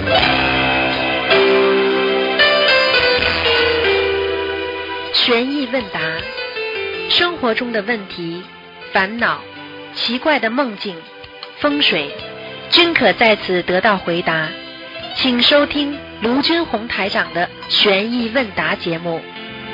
悬疑问答，生活中的问题、烦恼、奇怪的梦境、风水，均可在此得到回答。请收听卢军红台长的悬疑问答节目。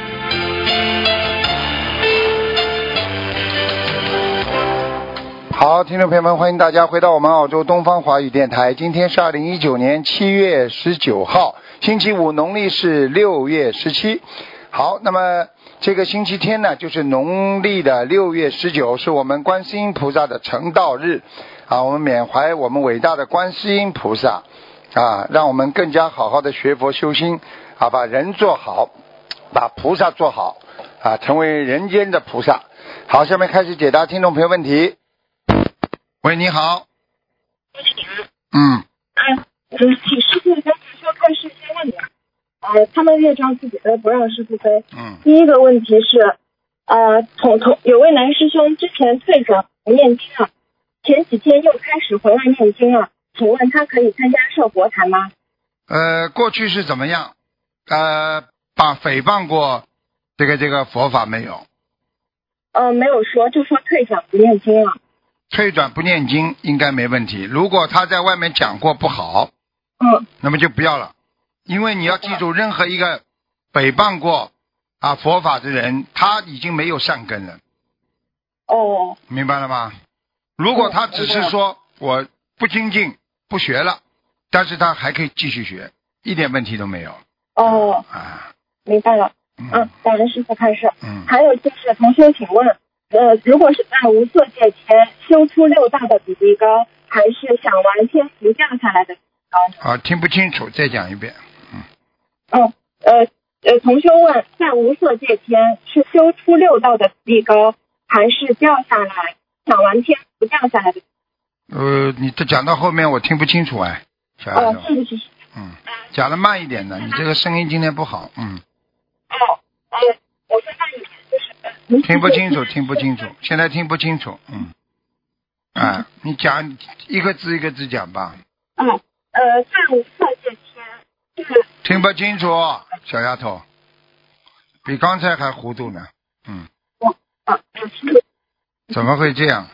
好，听众朋友们，欢迎大家回到我们澳洲东方华语电台。今天是2019年7月19号，星期五，农历是6月17。好，那么这个星期天呢，就是农历的6月19，是我们观世音菩萨的成道日啊。我们缅怀我们伟大的观世音菩萨啊，让我们更加好好的学佛修心啊，把人做好，把菩萨做好啊，成为人间的菩萨。好，下面开始解答听众朋友问题。喂，你好。 请师傅跟说看事先问题。他们业障自己的，不让师傅背。第一个问题是，有位男师兄之前退转不念经了，前几天又开始回来念经了，请问他可以参加设佛坛吗？ 过去是怎么样？把诽谤过这个佛法没有？ 没有说，就说退转不念经了。 退转不念经应该没问题。如果他在外面讲过不好，那么就不要了。因为你要记住，任何一个诽谤过佛法的人，他已经没有善根了。明白了吗？如果他只是说我不精进不学了，但是他还可以继续学，一点问题都没有。 明白了。感恩师父开示。还有就是同学请问，如果是在无色界前修出六道的比例高，还是想完天福降下来的比例高？ 听不清楚，再讲一遍。 同学问，在无色界天是修出六道的比例高，还是降下来想完天福降下来的？ 你这讲到后面我听不清楚哎，小丫头。 是。 讲得慢一点的，你这个声音今天不好。 我说慢一点，就是听不清楚，现在听不清楚。你讲一个字一个字讲吧。 在无色界天是听不清楚，小丫头，比刚才还糊涂呢。怎么会这样？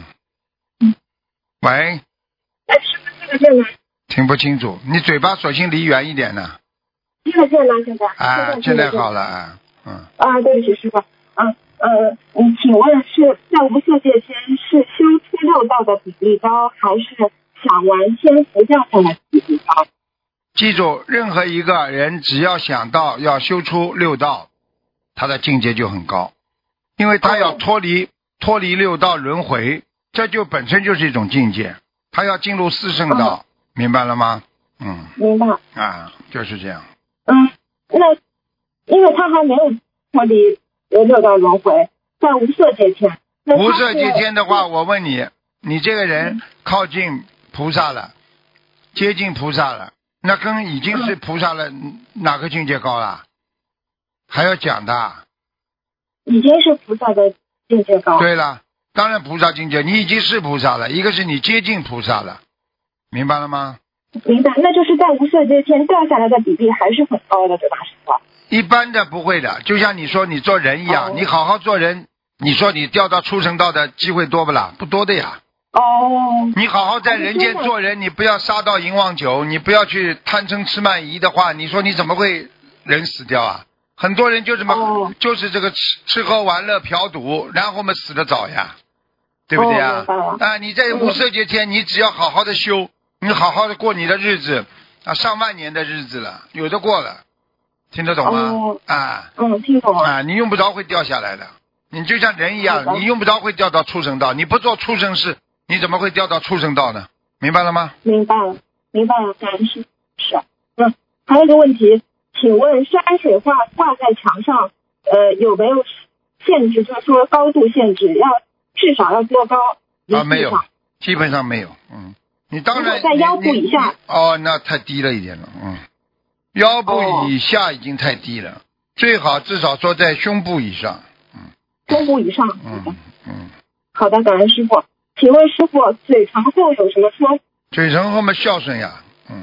喂。 师傅听得见吗？ 听不清楚，你嘴巴索性离远一点呢。 听得见吗？现在？ 现在好了。 对不起，师傅。请问是在无色界天是修出六道的比例高，还是想完天福降下来的比例高？ 记住，任何一个人只要想到要修出六道，他的境界就很高，因为他要脱离六道轮回，这就本身就是一种境界。他要进入四圣道，明白了吗？ 明白。 就是这样。 那因为他还没有脱离六道轮回，在无色界天。 无色界天的话，我问你，你这个人靠近菩萨了，接近菩萨了，那跟已经是菩萨了，哪个境界高了？还要讲的。 已经是菩萨的境界高。 对了，当然菩萨境界，你已经是菩萨了，一个是你接近菩萨了，明白了吗？ 明白，那就是在无色界天掉下来的比例还是很高的，对吧，师傅？ 一般的不会的，就像你说你做人一样，你好好做人，你说你掉到畜生道的机会多不啦？不多的呀。你好好在人间做人，你不要杀盗淫妄酒，你不要去贪嗔痴慢疑的话，你说你怎么会人死掉啊？很多人就这么就是这个吃喝玩乐嫖赌，然后嘛死得早呀，对不对啊？你在无色界天，你只要好好的修，你好好的过你的日子上万年的日子了，有的过了，听得懂吗？ 听懂了。 你用不着会掉下来的，你就像人一样，你用不着会掉到畜生道，你不做畜生事，你怎么会掉到畜生道呢？明白了吗？ 明白了，感恩师父。还有一个问题，请问山水画挂在墙上，有没有限制？就是说高度限制，至少要多高？ 没有，基本上没有。你当然在腰部以下。 那太低了一点了。腰部以下已经太低了，最好至少说在胸部以上。 胸部以上。好的，感恩师傅。请问师傅，嘴唇后有什么说？ 嘴唇后面孝顺呀。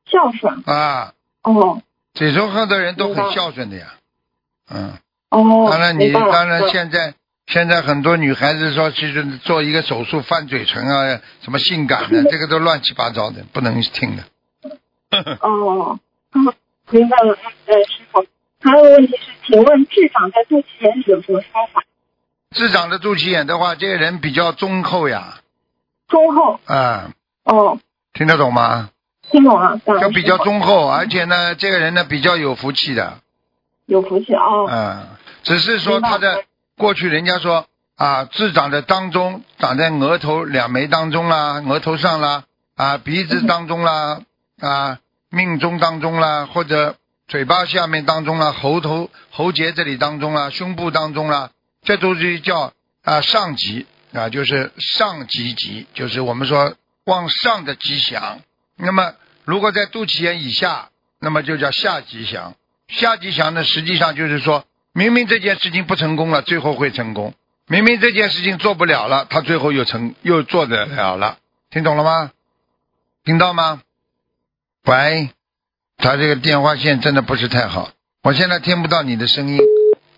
孝顺啊。 哦， 这种很多人都很孝顺的呀。 哦， 当然现在很多女孩子说去做一个手术翻嘴唇啊，什么性感的，这个都乱七八糟的，不能听的。 哦，明白了，师傅。还有个问题是，请问痣长在肚脐眼里有什么方法？ 痣长的肚脐眼的话，这个人比较忠厚呀。 忠厚。哦。 听得懂吗？ 听懂了。 就比较忠厚，而且呢，这个人呢比较有福气的。 有福气哦。 只是说他的过去人家说痣长的当中，长在额头两眉当中啦，额头上啦，鼻子当中啦，命中当中啦，或者嘴巴下面当中啦，喉结这里当中啦，胸部当中啦，这都是叫上吉就是上吉，就是我们说往上的吉祥。那么如果在肚脐眼以下，那么就叫下吉祥。下吉祥呢，实际上就是说明明这件事情不成功了，最后会成功；明明这件事情做不了了，他最后又做得了了。听懂了吗？听到吗？喂，他这个电话线真的不是太好，我现在听不到你的声音。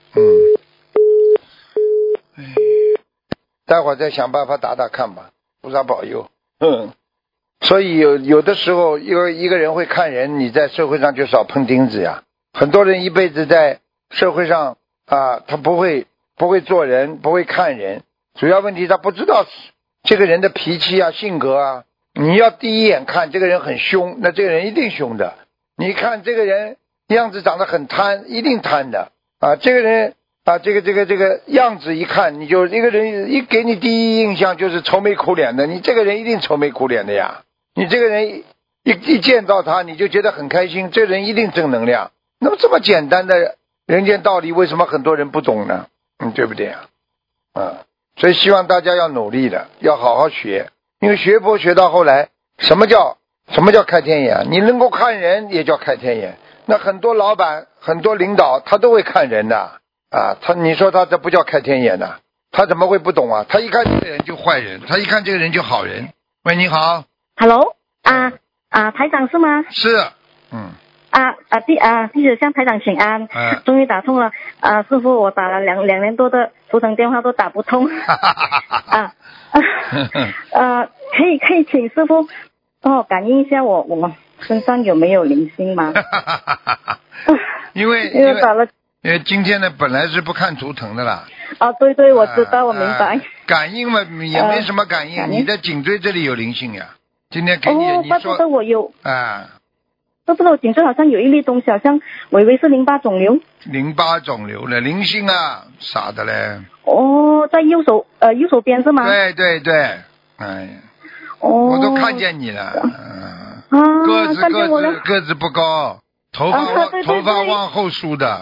待会儿再想办法打看吧，菩萨保佑。所以有的时候一个人会看人，你在社会上就少碰钉子呀。很多人一辈子在社会上他不会做人，不会看人，主要问题他不知道这个人的脾气性格你要第一眼看这个人很凶，那这个人一定凶的。你看这个人样子长得很贪，一定贪的这个人这个样子一看，你就一个人一给你第一印象就是愁眉苦脸的，你这个人一定愁眉苦脸的呀。你这个人一见到他你就觉得很开心，这人一定正能量。那么这么简单的人间道理，为什么很多人不懂呢？对不对所以希望大家要努力的，要好好学。因为学佛学到后来，什么叫开天眼？你能够看人也叫开天眼。那很多老板很多领导他都会看人的你说他这不叫开天眼呢？他怎么会不懂他一看这个人就坏人，他一看这个人就好人。喂，你好。 Hello 台长是吗？ 是。 弟子向台长请安。终于打通了。师傅，我打了两年多的图腾电话都打不通。可以请师傅帮我感应一下我身上有没有灵性吗？ 因为打了。 因为今天呢本来是不看图腾的啦。 对，我知道，我明白。 感应嘛也没什么感应，你的颈椎这里有灵性呀。今天给你你说。 怪不得我有。怪不得我颈椎好像有一粒东西，好像我以为是淋巴肿瘤。淋巴肿瘤的灵性傻的嘞。在右手边是吗？ 对。我都看见你了。个子不高，头发往后梳的。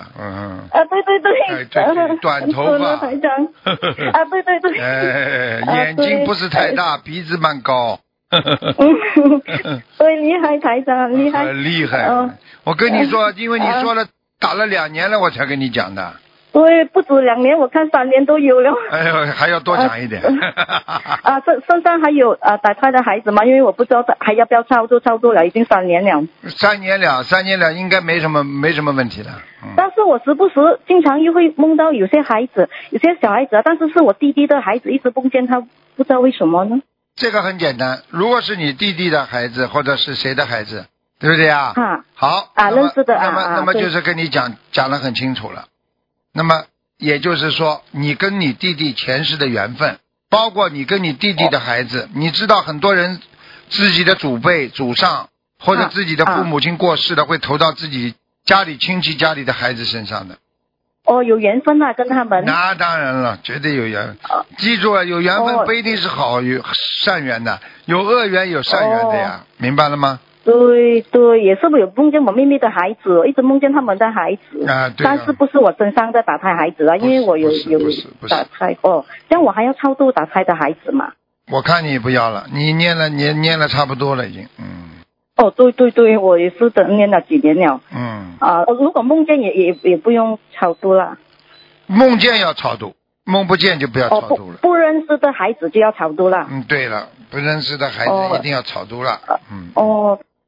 对，短头发。 台长。 对。眼睛不是太大，鼻子蛮高。 对，厉害台长，厉害。 厉害。我跟你说，因为你说了打了2年了，我才跟你讲的。 对，不止2年，我看3年都有了。 哎呦，还要多讲一点。 身上还有打胎的孩子吗？因为我不知道还要不要操作了，已经3年了。 3年了，应该没什么问题了。 但是我时不时经常又会梦到有些小孩子但是是我弟弟的孩子，一直梦见他，不知道为什么呢？ 这个很简单，如果是你弟弟的孩子或者是谁的孩子，对不对好认识的那么就是跟你讲得很清楚了。那么也就是说你跟你弟弟前世的缘分，包括你跟你弟弟的孩子，你知道很多人自己的祖辈祖上或者自己的父母亲过世了，会投到自己家里亲戚家里的孩子身上的。 有缘分跟他们。 那当然了，绝对有缘。记住了，有缘分不一定是好有善缘的，有恶缘有善缘的呀。明白了吗？ 对，也是有梦见我妹妹的孩子，一直梦见他们的孩子。对。但是不是我身上的打胎孩子因为我有打胎。这样我还要超度打胎的孩子嘛？ 我看你不要了，你念了差不多了已经。 对，我也是念了几年了。如果梦见也不用超度了。 梦见要超度，梦不见就不要超度了。 不认识的孩子就要超度了。 对了，不认识的孩子一定要超度了。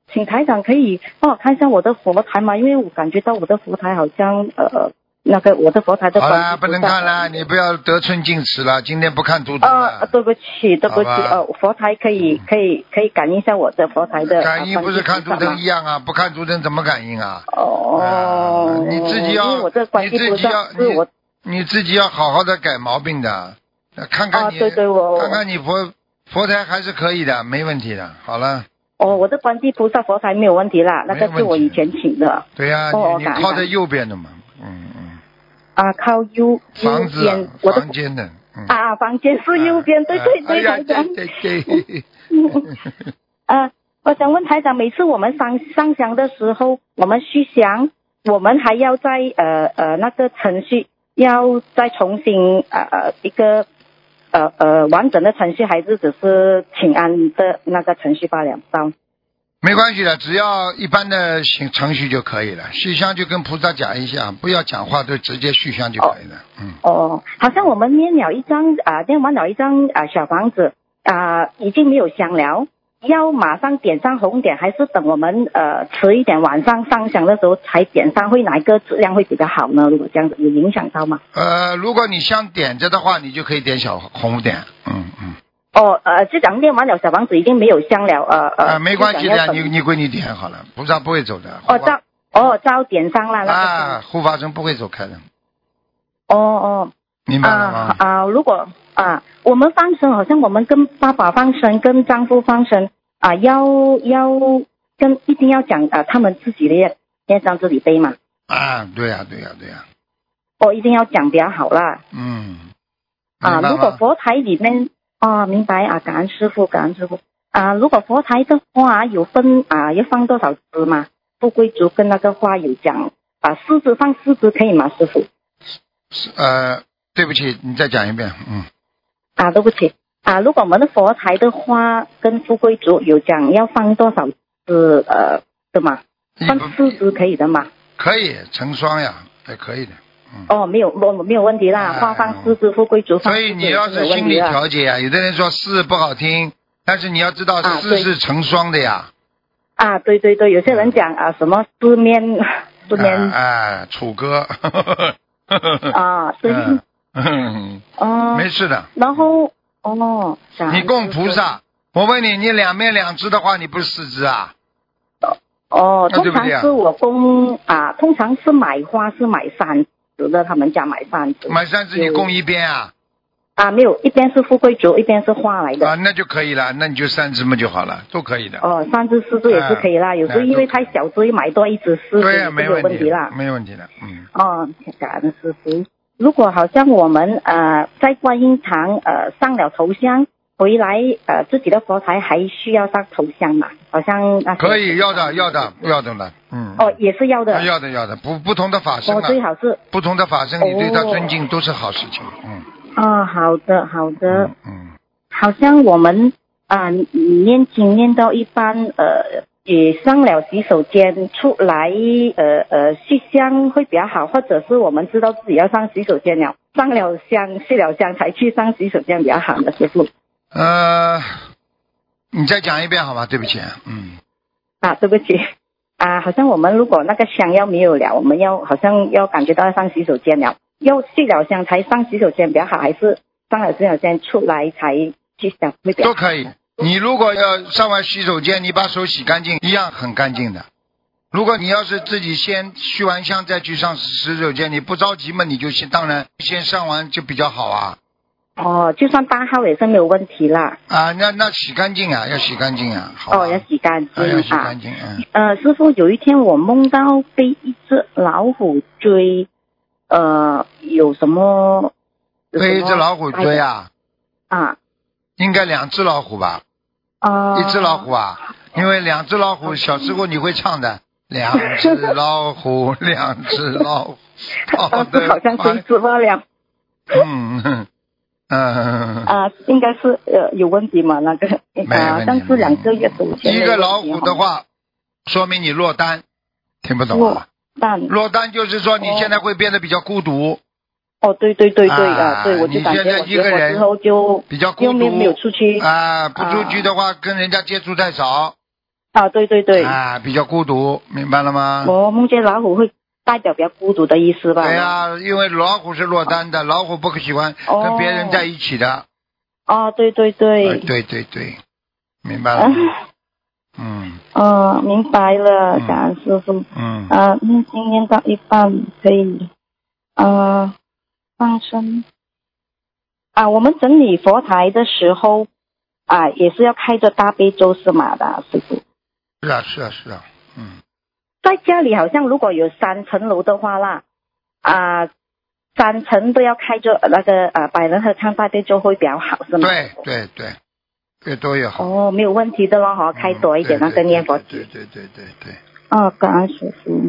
请台长可以帮我看一下我的佛台吗？因为我感觉到我的佛台好像那个我的佛台的。 好了，不能看了，你不要得寸进尺了。今天不看图腾了。 对不起。佛台可以感应一下我的佛台的。 感应不是看图腾一样啊，不看图腾怎么感应啊？你自己要，你自己要好好的改毛病的。看看你，看看你佛台还是可以的，没问题的。好了。 我的观世菩萨佛台没有问题啦，那个是我以前请的。 对呀，你靠在右边的嘛。 靠右边， 房间的。 房间是右边，对台长。 对。 我想问台长，每次我们上香的时候，我们续香，我们还要在那个程序要再重新一个完整的程序，还是只是请安的那个程序罢了？ 没关系的，只要一般的程序就可以了。续香就跟菩萨讲一下，不要讲话，就直接续香就可以了。 好像我们念完了一张小房子已经没有香了，要马上点上红点，还是等我们迟一点晚上上香的时候才点上，会哪一个质量会比较好呢？如果这样子有影响到吗？ 如果你香点着的话，你就可以点小红点。 就讲念完了小房子已经没有香了没关系的，你归你点好了，菩萨不会走的。 照点上了护法神不会走开的。明白了吗？如果我们放生，好像我们跟爸爸放生，跟丈夫放生要一定要讲他们自己的业障自己背嘛。 对呀。 一定要讲比较好啦。如果佛台里面明白感恩师父。如果佛台的花有分要放多少枝嘛？富贵竹跟那个花有讲4枝放4枝可以吗？师父？ 对不起，你再讲一遍。 对不起如果我们的佛台的花跟富贵竹有讲要放多少枝的嘛？放4枝可以的嘛？ 可以成双呀，也可以的。 没有问题啦，花放4枝，富贵竹放4枝。 所以你要是心理调节有的人说4不好听，但是你要知道4是成双的呀。 对，有些人讲什么四面楚歌。 对。 没事的。 然后你供菩萨，我问你两面2枝的话，你不是4枝啊？ 通常是我供通常是买花是买3枝的，他们家买3枝。 买3枝你供一边没有，一边是富贵竹，一边是花来的。 那就可以了，那你就3枝嘛就好了，都可以的。 3枝4枝也是可以啦，有时候因为太小枝买多1枝4枝就没有问题啦。 没问题的。 感恩师父。如果好像我们在观音堂上了头香回来自己的佛台还需要上头香嘛？好像可以要的了。 也是要的。 要的，不同的法身最好是不同的法身，你对他尊敬都是好事情。 好的。好像我们念经念到一半也上了洗手间出来续香会比较好，或者是我们知道自己要上洗手间了，上了香续了香才去上洗手间比较好的师父。 你再讲一遍好吗？对不起。 对不起好像我们如果那个香要没有了，我们好像要感觉到要上洗手间了，要续了香才上洗手间比较好，还是上了洗手间出来才去香会比较好？ 都可以。你如果要上完洗手间，你把手洗干净，一样很干净的。如果你要是自己先续完香再去上洗手间，你不着急嘛，你就当然先上完就比较好啊。 就算大号也是没有问题啦。 那洗干净要洗干净好。 要洗干净要洗干净师父，有一天我梦到被一只老虎追，有什么？ 被一只老虎追应该2只老虎吧？1只老虎因为2只老虎小时候你会唱的，2只老虎2只老虎。 好像真是罢了。应该是有问题嘛？那个好像是2个月左右。 一个老虎的话，说明你落单，听不懂啊？落单就是说你现在会变得比较孤独。 对，我就感觉我学佛之后就比较孤独， 没有出去不出去的话跟人家接触太少。 啊，对对对。 啊，比较孤独，明白了吗？ 我梦见老虎会代表比较孤独的意思吧？ 对呀，因为老虎是落单的，老虎不喜欢跟别人在一起的。 哦，对对对。 对对对，明白了。 明白了，感恩师傅。念经念到一半可以放生。我们整理佛台的时候也是要开着大悲咒是吗的，师傅？ 是啊。 在家里好像如果有3层楼的话啦，3层都要开着那个百人合唱大悲咒会比较好是吗？ 对，越多越好。 没有问题的咯，开多一点那个念佛机。 对。 感恩师傅。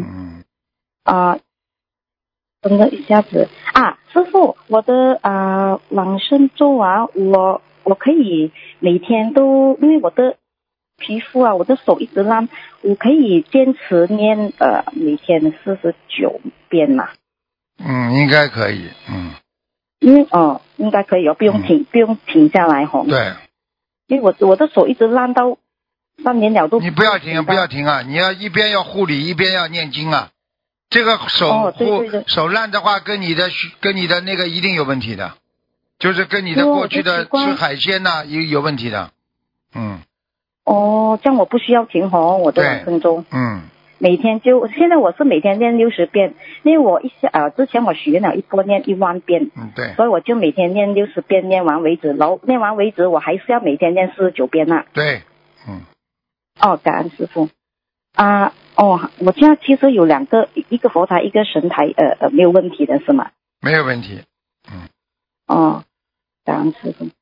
等了一下子师傅，我的往生咒我可以每天都，因为我的皮肤我的手一直烂，我可以坚持念每天49遍嘛？ 应该可以。 应该可以不用停下来对， 因为我的手一直烂到3年了都。 你不要停啊！你要一边要护理一边要念经啊！这个手烂的话，跟你的那个一定有问题的，就是跟你的过去的吃海鲜有问题的。 这样我不需要停我的往生咒。每天现在我是每天念60遍，因为我之前我许愿了一波念1万遍。 对。 所以我就每天念60遍，念完为止，然后念完为止，我还是要每天念49遍对。 感恩师父。我现在其实有2个，一个佛台，一个神台，没有问题的是吗？ 没有问题。 感恩师父。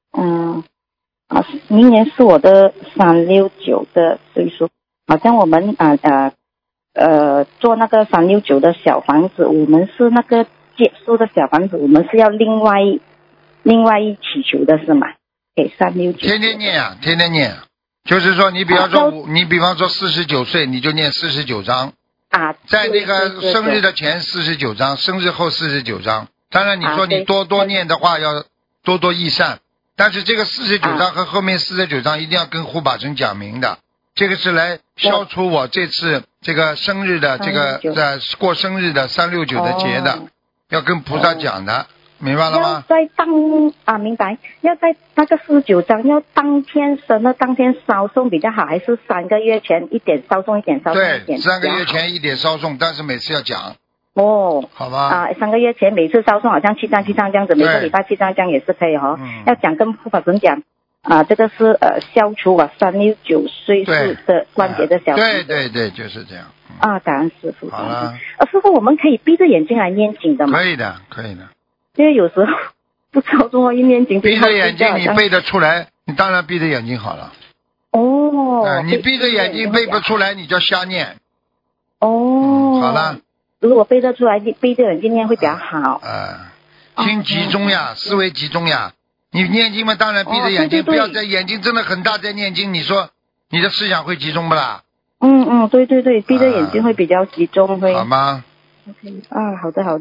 明年是我的369的岁数。好像我们做那个369的小房子，我们是那个结束的小房子，我们是要另外祈求的是吗？给369。 天天念。就是说你比方说49岁你就念49章在那个生日的前49章，生日后49章。当然你说你多念的话要多益善，但是这个49章和后面49章一定要跟护法神讲明的，这个是来消除我这次这个生日的这个过生日的369的节的，要跟菩萨讲的。明白了吗？明白。要在那个49章要当天生的当天烧送比较好，还是3个月前一点烧送一点烧送一点？对，3个月前一点烧送，但是每次要讲。好吧。3个月前每次烧送好像7张这样子，每个礼拜7张这样也是可以要讲跟护法神讲这个是消除我369岁数的关节的小房子。对，就是这样。感恩师父。好了。师父，我们可以闭着眼睛来念经的吗？可以的。因为有时候不操作一念经，闭着眼睛你背得出来，你当然闭着眼睛好了。你闭着眼睛背不出来，你就瞎念。好了。如果背得出来，闭着眼睛念会比较好。心集中呀，思维集中呀。你念经嘛，当然闭着眼睛，不要在眼睛睁得很大在念经，你说你的思想会集中不啦？对，闭着眼睛会比较集中，会。好吗？好的。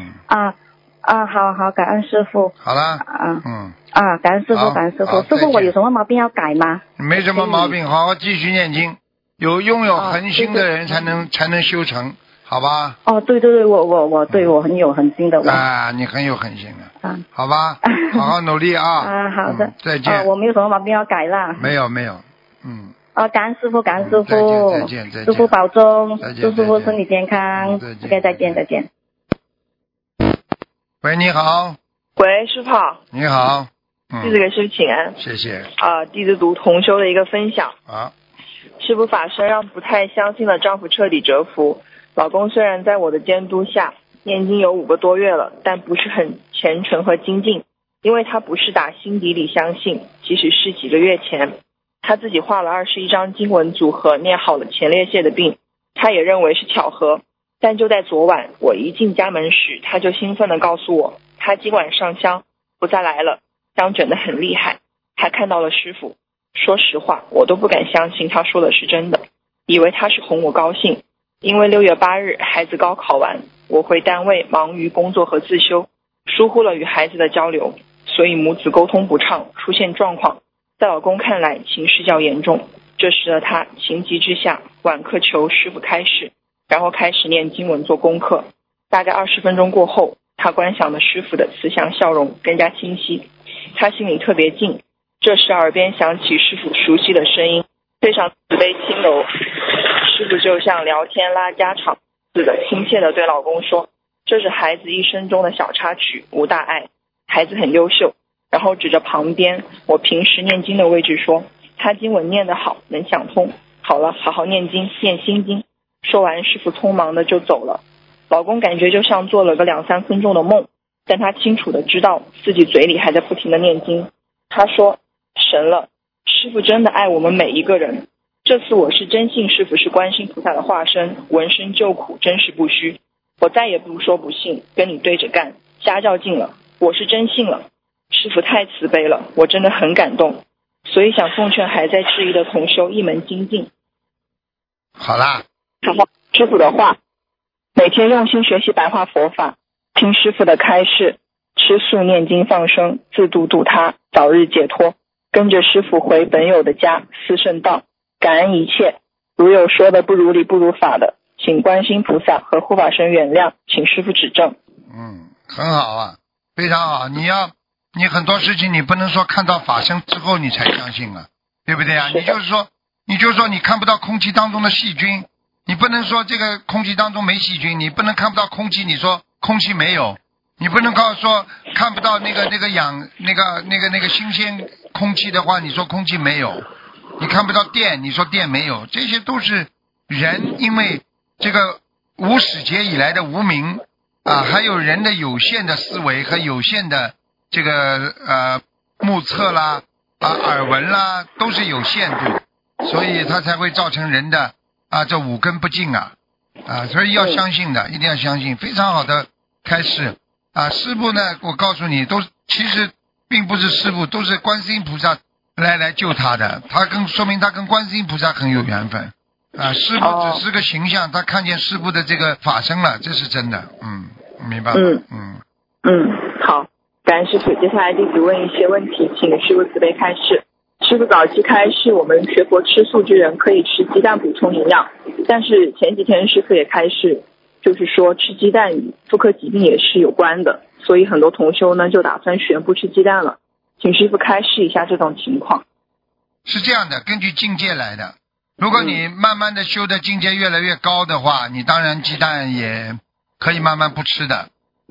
好，感恩师父。好了。感恩师父。师父，我有什么毛病要改吗？没什么毛病，好好继续念经。拥有恒心的人才能修成，好吧？对，我很有恒心的。你很有恒心的。好吧，好好努力啊。好的。再见。我没有什么毛病要改啦。没有。感恩师父。再见。师父保重，祝师父身体健康。OK， 再见。喂，你好。 喂，师父。 你好。 弟子给师父请安。 谢谢。 弟子读同修的一个分享。师父法身让不太相信的丈夫彻底折服。老公虽然在我的监督下念经有5个多月了，但不是很虔诚和精进，因为他不是打心底里相信，即使是几个月前他自己画了21张经文组合，念好了前列腺的病，他也认为是巧合。但就在昨晚，我一进家门时，他就兴奋地告诉我，他今晚上香不再来了，香整得很厉害，还看到了师父。说实话，我都不敢相信他说的是真的，以为他是哄我高兴。因为6月8日孩子高考完，我回单位忙于工作和自修，疏忽了与孩子的交流，所以母子沟通不畅，出现状况。在老公看来情势较严重， 这时的他情急之下晚课求师父开示，然后开始念经文做功课。大概20分钟过后，他观想的师父的慈祥笑容更加清晰，他心里特别静。这时耳边响起师父熟悉的声音，非常慈悲轻柔。师父就像聊天拉家常似的，亲切地对老公说，这是孩子一生中的小插曲，无大碍，孩子很优秀。然后指着旁边我平时念经的位置说，他经文念得好，能想通，好了，好好念经，念心经。说完，师父匆忙的就走了。老公感觉就像做了个2-3分钟的梦，但他清楚的知道自己嘴里还在不停的念经。他说，神了，师父真的爱我们每一个人。这次我是真信师父是观世音菩萨的化身，闻声救苦，真实不虚。我再也不说不信，跟你对着干，瞎较劲了，我是真信了。师父太慈悲了，我真的很感动，所以想奉劝还在质疑的同修一门精进。 好啦， 师父的话，每天用心学习白话佛法，听师父的开示，吃素念经放生，自度度他，早日解脱，跟着师父回本有的家，四圣道，感恩一切。如有说的不如理不如法的，请观世音菩萨和护法神原谅，请师父指正。 很好啊，非常好。你很多事情你不能说看到法身之后你才相信啊，对不对啊？你就是说你看不到空气当中的细菌，你不能说这个空气当中没细菌，你不能看不到空气，你说空气没有，你不能说看不到那个氧那个新鲜空气的话，你说空气没有，你看不到电，你说电没有，这些都是人因为这个无始劫以来的无明啊，还有人的有限的思维和有限的这个目测啦耳闻啦，都是有限度，所以它才会造成人的这五根不净所以要相信的，一定要相信，非常好的开示师父呢，我告诉你，其实并不是师父，都是观世音菩萨来救他的，说明他跟观世音菩萨很有缘分师父只是个形象，他看见师父的这个法身了，这是真的。明白吗？ 好，感恩师父。接下来弟子问一些问题，请师父慈悲开示。师父早期开示，我们学佛吃素之人可以吃鸡蛋补充营养，但是前几天师父也开示，就是说吃鸡蛋与妇科疾病也是有关的，所以很多同修呢就打算全不吃鸡蛋了，请师父开示一下这种情况。 是这样的，根据境界来的，如果你慢慢的修的境界越来越高的话，你当然鸡蛋也可以慢慢不吃的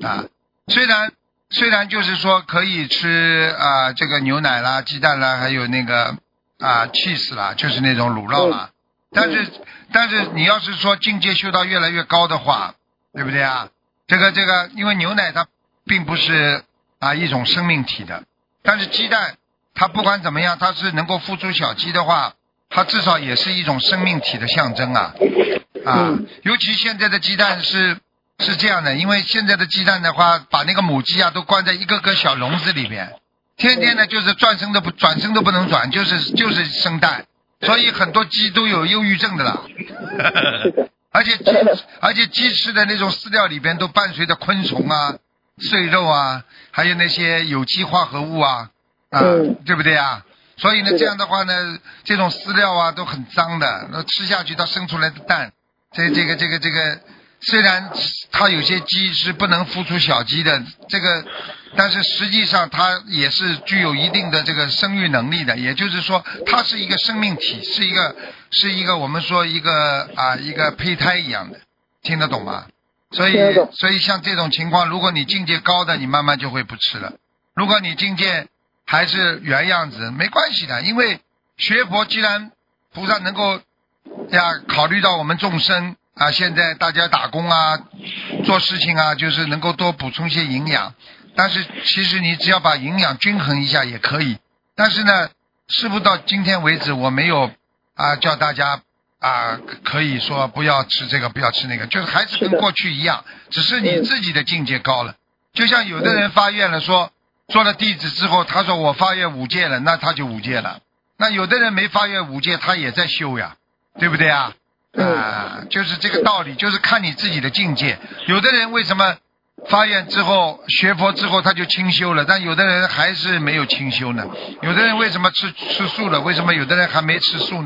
虽然就是说可以吃这个牛奶啦、鸡蛋啦，还有那个cheese 啦，就是那种乳酪啦。但是你要是说境界修到越来越高的话，对不对啊？这个因为牛奶它并不是一种生命体的，但是鸡蛋它不管怎么样，它是能够孵出小鸡的话，它至少也是一种生命体的象征尤其现在的鸡蛋是这样的，因为现在的鸡蛋的话，把那个母鸡都关在一个个小笼子里边，天天呢就是转身都不能转，就是生蛋，所以很多鸡都有忧郁症的了。而且鸡吃的那种饲料里边都伴随着昆虫碎肉还有那些有机化合物对不对啊？所以呢，这样的话呢，这种饲料都很脏的，那吃下去它生出来的蛋，这个，虽然它有些鸡是不能孵出小鸡的，但是实际上它也是具有一定的这个生育能力的，也就是说，它是一个生命体，是一个我们说一个胚胎一样的，听得懂吗？所以像这种情况，如果你境界高的，你慢慢就会不吃了；如果你境界还是原样子，没关系的，因为学佛既然菩萨能够考虑到我们众生现在大家打工做事情就是能够多补充一些营养，但是其实你只要把营养均衡一下也可以。但是呢，师父到今天为止，我没有叫大家可以说不要吃这个不要吃那个，就是还是跟过去一样，只是你自己的境界高了。就像有的人发愿了，说做了弟子之后，他说我发愿5戒了，那他就5戒了。那有的人没发愿5戒，他也在修呀，对不对就是这个道理，就是看你自己的境界。有的人为什么发愿之后学佛之后他就清修了，但有的人还是没有清修呢？有的人为什么吃素了，为什么有的人还没吃素呢？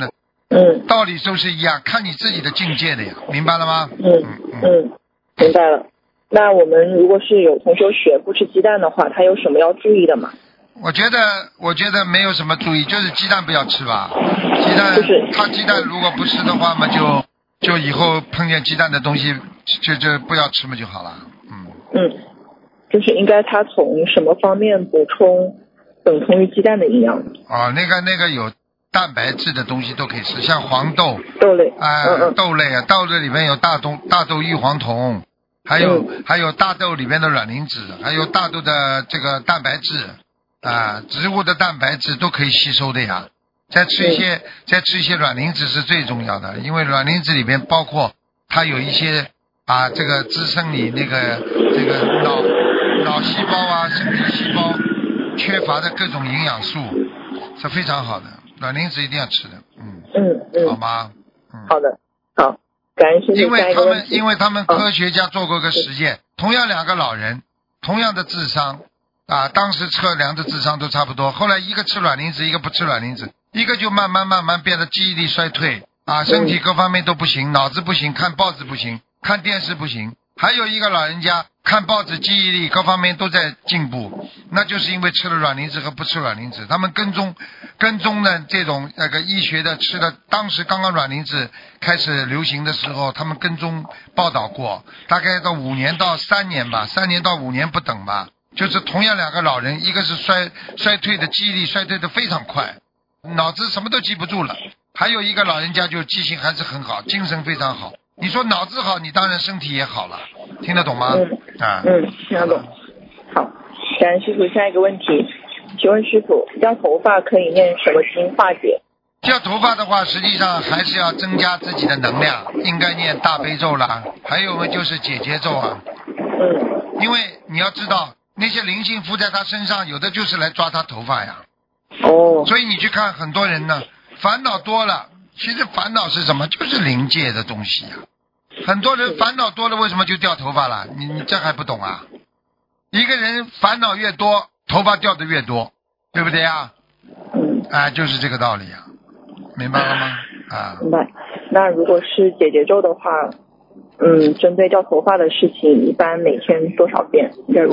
道理都是一样，看你自己的境界的呀，明白了吗？ 明白了。那我们如果是有同学血不吃鸡蛋的话，他有什么要注意的吗？ 我觉得没有什么注意，就是鸡蛋不要吃吧。鸡蛋，他鸡蛋如果不吃的话嘛，就以后碰见鸡蛋的东西就不要吃嘛就好了。 就是应该他从什么方面补充等同于鸡蛋的营养？ 那个有蛋白质的东西都可以吃，像黄豆、 豆类， 豆类啊，豆类里面有大豆异黄酮，还有大豆里面的卵磷脂，还有大豆的这个蛋白质植物的蛋白质都可以吸收的呀。再吃一些卵磷脂是最重要的，因为卵磷脂里面包括它有一些这个滋生你这个脑细胞啊、身体细胞缺乏的各种营养素是非常好的，卵磷脂一定要吃的。好吗？ 好的，好，感恩师父。 因为他们科学家做过个实验，同样2个老人，同样的智商当时测量的智商都差不多，后来一个吃卵磷脂，一个不吃卵磷脂，一个就慢慢变得记忆力衰退身体各方面都不行，脑子不行，看报纸不行，看电视不行，还有一个老人家看报纸记忆力各方面都在进步，那就是因为吃了卵磷脂和不吃卵磷脂。他们跟踪的这种医学的吃的，当时刚刚卵磷脂开始流行的时候，他们跟踪报道过，大概到5年到3年吧，3年到5年不等吧，就是同样2个老人，一个是衰退的记忆力衰退的非常快，脑子什么都记不住了，还有一个老人家就记性还是很好，精神非常好。你说脑子好，你当然身体也好了，听得懂吗？ 听得懂。好，感恩师傅。下一个问题，请问师傅，掉头发可以念什么经化解？ 掉头发的话，实际上还是要增加自己的能量，应该念大悲咒啦，还有就是解结咒啊。因为你要知道，那些灵性附在他身上，有的就是来抓他头发呀。所以你去看很多人呢，烦恼多了，其实烦恼是什么？就是灵界的东西呀。很多人烦恼多了，为什么就掉头发了？你这还不懂啊？一个人烦恼越多，头发掉的越多，对不对呀？就是这个道理啊，明白了吗？ 明白。那如果是解结咒的话，针对掉头发的事情，一般每天多少遍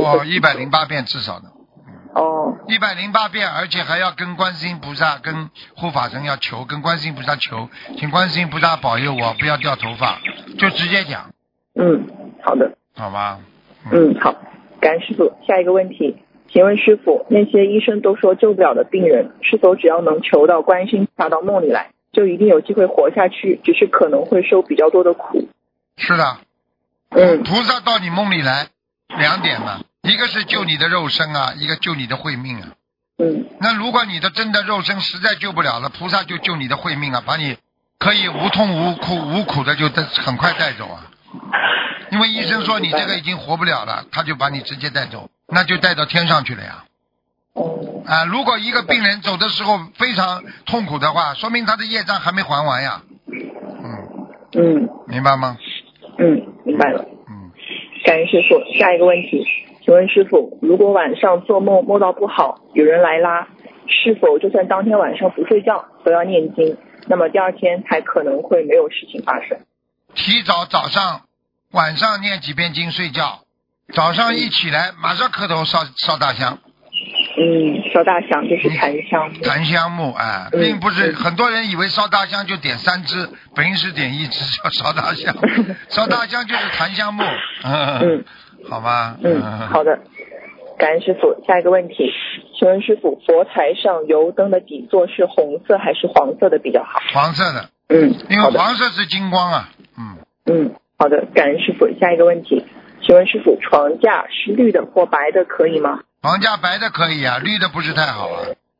？108 遍至少的。108遍，而且还要跟观世音菩萨、跟护法神要求，跟观世音菩萨求，请观世音菩萨保佑我不要掉头发，就直接讲。 好的。 好吧。 好，感恩师傅。下一个问题，请问师傅，那些医生都说救不了的病人，是否只要能求到观世音菩萨到梦里来，就一定有机会活下去，只是可能会受比较多的苦？ 是的。菩萨到你梦里来2点嘛，一个是救你的肉身一个救你的慧命那如果你的真的肉身实在救不了了，菩萨就救你的慧命把你可以无痛无苦的就很快带走因为医生说你这个已经活不了了，他就把你直接带走，那就带到天上去了呀。如果一个病人走的时候非常痛苦的话，说明他的业障还没还完呀。明白吗？ 明白了。感恩师傅。下一个问题，请问师傅，如果晚上做梦梦到不好，有人来拉，是否就算当天晚上不睡觉都要念经，那么第2天才可能会没有事情发生？ 提早晚上念几遍经睡觉，早上一起来马上磕头烧大香。 烧大香就是檀香木。 檀香木并不是很多人以为烧大香就点3支，本应是点1支叫烧大香。烧大香就是檀香木。好吗？ 好的，感恩师傅。下一个问题，请问师傅，佛台上油灯的底座是红色还是黄色的比较好？ 黄色的。因为黄色是金光好的，感恩师傅。下一个问题，请问师傅，床架是绿的或白的可以吗？ 床架白的可以绿的不是太好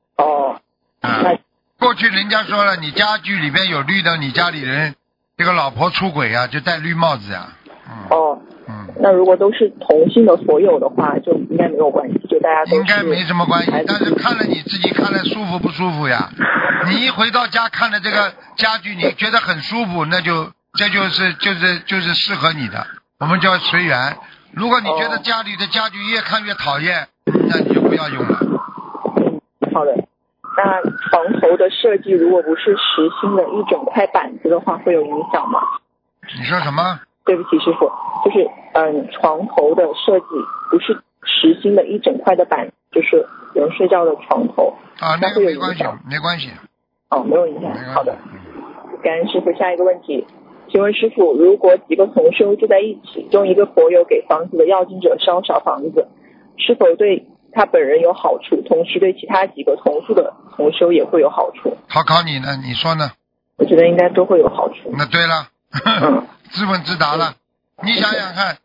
过去人家说了，你家具里边有绿的，你家里人这个老婆出轨就戴绿帽子那如果都是同性的佛友的话，就应该没有关系，就大家都应该没什么关系，但是看了你自己看了舒服不舒服呀？你一回到家看了这个家具，你觉得很舒服，那这就是适合你的，我们叫随缘。如果你觉得家里的家具越看越讨厌，那你就不要用了。 好的， 那床头的设计如果不是实心的一整块板子的话，会有影响吗？ 你说什么？ 对不起，师傅，就是床头的设计不是实心的一整块的板，就是人睡觉的床头啊，那个没关系，没关系。 哦，没有影响。好的，感恩师傅。下一个问题，请问师傅，如果几个同修住在一起，用一个佛友给房子的要经者烧小房子，是否对他本人有好处，同时对其他几个同住的同修也会有好处？ 考你呢，你说呢？ 我觉得应该都会有好处。 那对了，自问自答了。你想想看，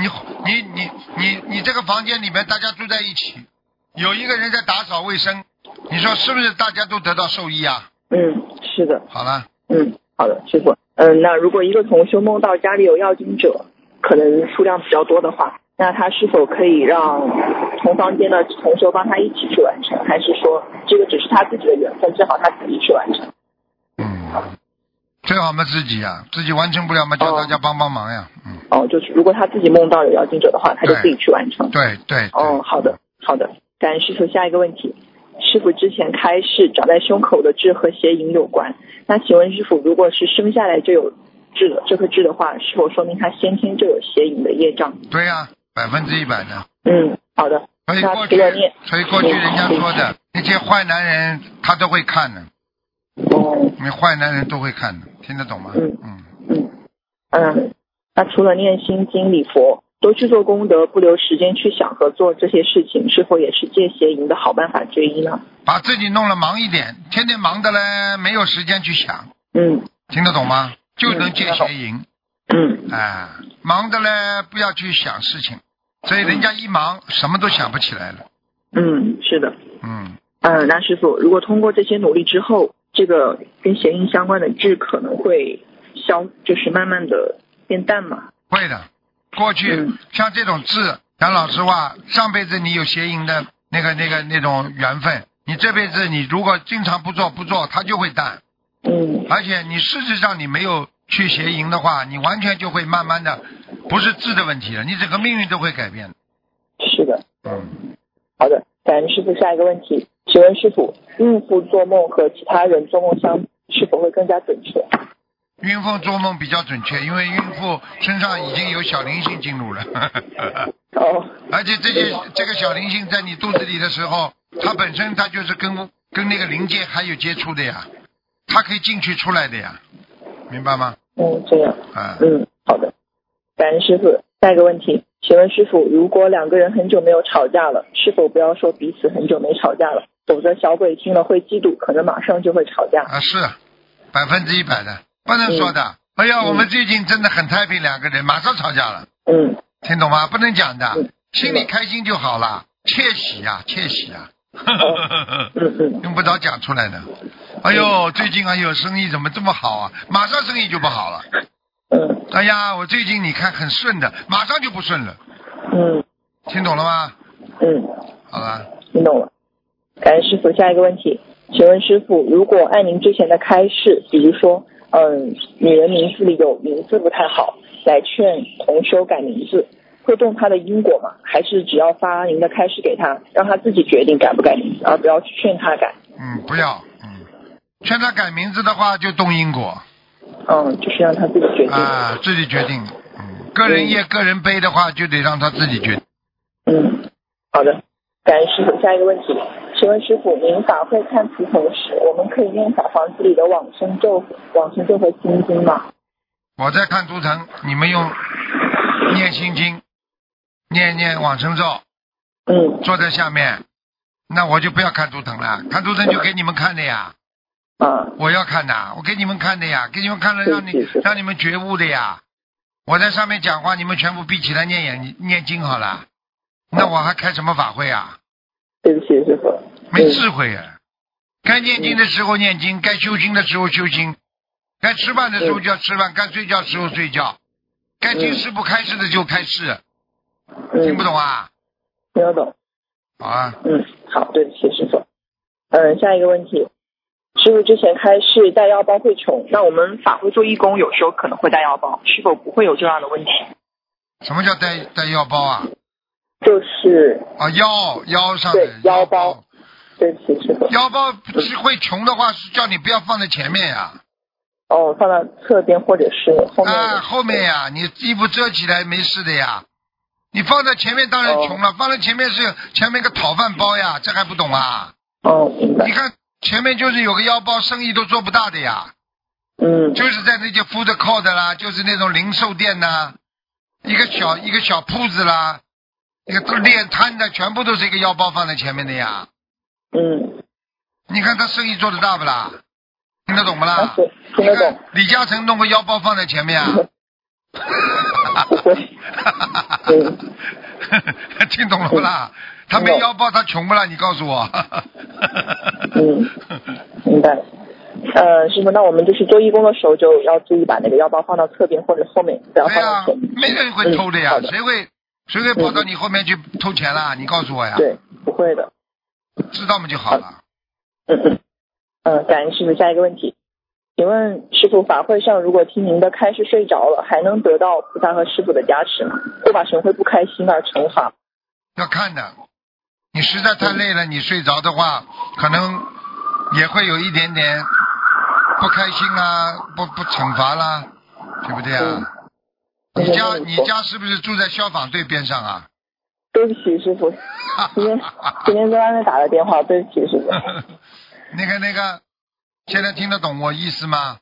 你这个房间里面大家住在一起，有一个人在打扫卫生，你说是不是大家都得到受益啊？ 是的。 好了。 好的，师傅。那如果一个同修梦到家里有要经者，可能数量比较多的话，那他是否可以让同房间的同修帮他一起去完成，还是说这个只是他自己的缘分，正好他自己去完成？ 最好嘛自己啊，自己完成不了嘛，叫大家帮帮忙呀。 就是如果他自己梦到有要经者的话，他就自己去完成。 对。 好的。感恩师傅。下一个问题，师傅之前开示长在胸口的痣和邪淫有关，那请问师傅，如果是生下来就有痣的这颗痣的话，是否说明他先天就有邪淫的业障？ 对呀，100%的。 好的。 所以过去人家说的那些坏男人他都会看的。那坏男人都会看的，听得懂吗？ 那除了念心经礼佛，多去做功德，不留时间去想和做这些事情，是否也是戒邪淫的好办法之一呢？ 把自己弄了忙一点，天天忙的嘞，没有时间去想。听得懂吗？就能戒邪淫。忙的嘞，不要去想事情，所以人家一忙，什么都想不起来了。 是的。那师傅，如果通过这些努力之后，这个跟邪淫相关的痣可能会就是慢慢的变淡吗？ 会的。过去像这种痣，讲老实话，上辈子你有邪淫的那种缘分，你这辈子你如果经常不做，它就会淡。而且你事实上你没有去邪淫的话，你完全就会慢慢的，不是痣的问题了，你整个命运都会改变。 是的。好的，感恩师傅。下一个问题，请问师傅，孕妇做梦和其他人做梦相比，是否会更加准确？ 孕妇做梦比较准确，因为孕妇身上已经有小灵性进入了。而且这个小灵性在你肚子里的时候，它本身它就是跟那个灵界还有接触的呀，它可以进去出来的呀，明白吗？ 这样。好的，感恩师傅。下一个问题，请问师傅，如果两个人很久没有吵架了，是否不要说彼此很久没吵架了，否则小鬼听了会嫉妒，可能马上就会吵架？ 是100%的，不能说的。哎呀，我们最近真的很太平，两个人马上吵架了。听懂吗？不能讲的，心里开心就好了，窃喜啊。用不着讲出来的。哎呦，最近生意怎么这么好啊？马上生意就不好了。哎呀，我最近你看很顺的，马上就不顺了。听懂了吗？好了。 听懂了。感恩师傅。下一个问题，请问师傅，如果按您之前的开示，比如说女人名字里有名字不太好，来劝同修改名字，会动他的因果吗？还是只要发您的开示给他，让他自己决定改不改名字，而不要去劝他改？ 不要。劝他改名字的话就动因果。 就是让他自己决定。 自己决定。个人业个人悲的话就得让他自己决定。 好的，感恩师傅。下一个问题，请问师傅，您法会看图腾时，我们可以念小房子里的往生咒和心经吗？ 我在看图腾，你们用念心经，念往生咒，坐在下面，那我就不要看图腾了，看图腾就给你们看的呀。我要看的，我给你们看的呀，给你们看了让你们觉悟的呀。我在上面讲话，你们全部闭起来念经好了，那我还开什么法会啊？ 对不起，师傅。 没智慧啊！该念经的时候念经，该修心的时候修心，该吃饭的时候就要吃饭，该睡觉的时候睡觉，该听师傅开示的就开示。听不懂啊？ 听得懂。 好啊。 好，对不起，师傅。下一个问题，师傅之前开示带腰包会穷，那我们法会做义工有时候可能会带腰包，是否不会有这样的问题？ 什么叫带腰包啊？ 就是腰上的腰包。 对不起师傅。 腰包是会穷的话，是叫你不要放在前面呀。 哦，放到侧边或者是后面。 啊，后面呀，你衣服遮起来没事的呀。你放在前面当然穷了，放在前面是前面个讨饭包呀，这还不懂啊？ 哦，明白。 你看前面就是有个腰包，生意都做不大的呀。就是在那些 food court 啦，就是那种零售店呐，一个小铺子啦，一个店摊的，全部都是一个腰包放在前面的呀。你看他生意做得大不啦？听得懂不啦？ 听得懂。 李嘉诚弄个腰包放在前面啊？ 不会。 听懂了不啦？他没腰包，他穷不啦？你告诉我。 明白。师傅，那我们就是做义工的时候就要注意把那个腰包放到侧边或者后面，不要放到前面。 没人会偷的呀，谁会跑到你后面去偷钱啦？你告诉我呀。 对，不会的。 知道吗就好了。 感恩师傅。下一个问题，请问师傅，法会上如果听您的开示睡着了，还能得到菩萨和师傅的加持吗？护法神会不开心而惩罚？ 要看的，你实在太累了，你睡着的话，可能也会有一点点不开心啊，不惩罚啦，对不对啊？你家是不是住在消防队边上啊？ 对不起师傅，今天在外面打了电话，对不起师傅。 那个，现在听得懂我意思吗？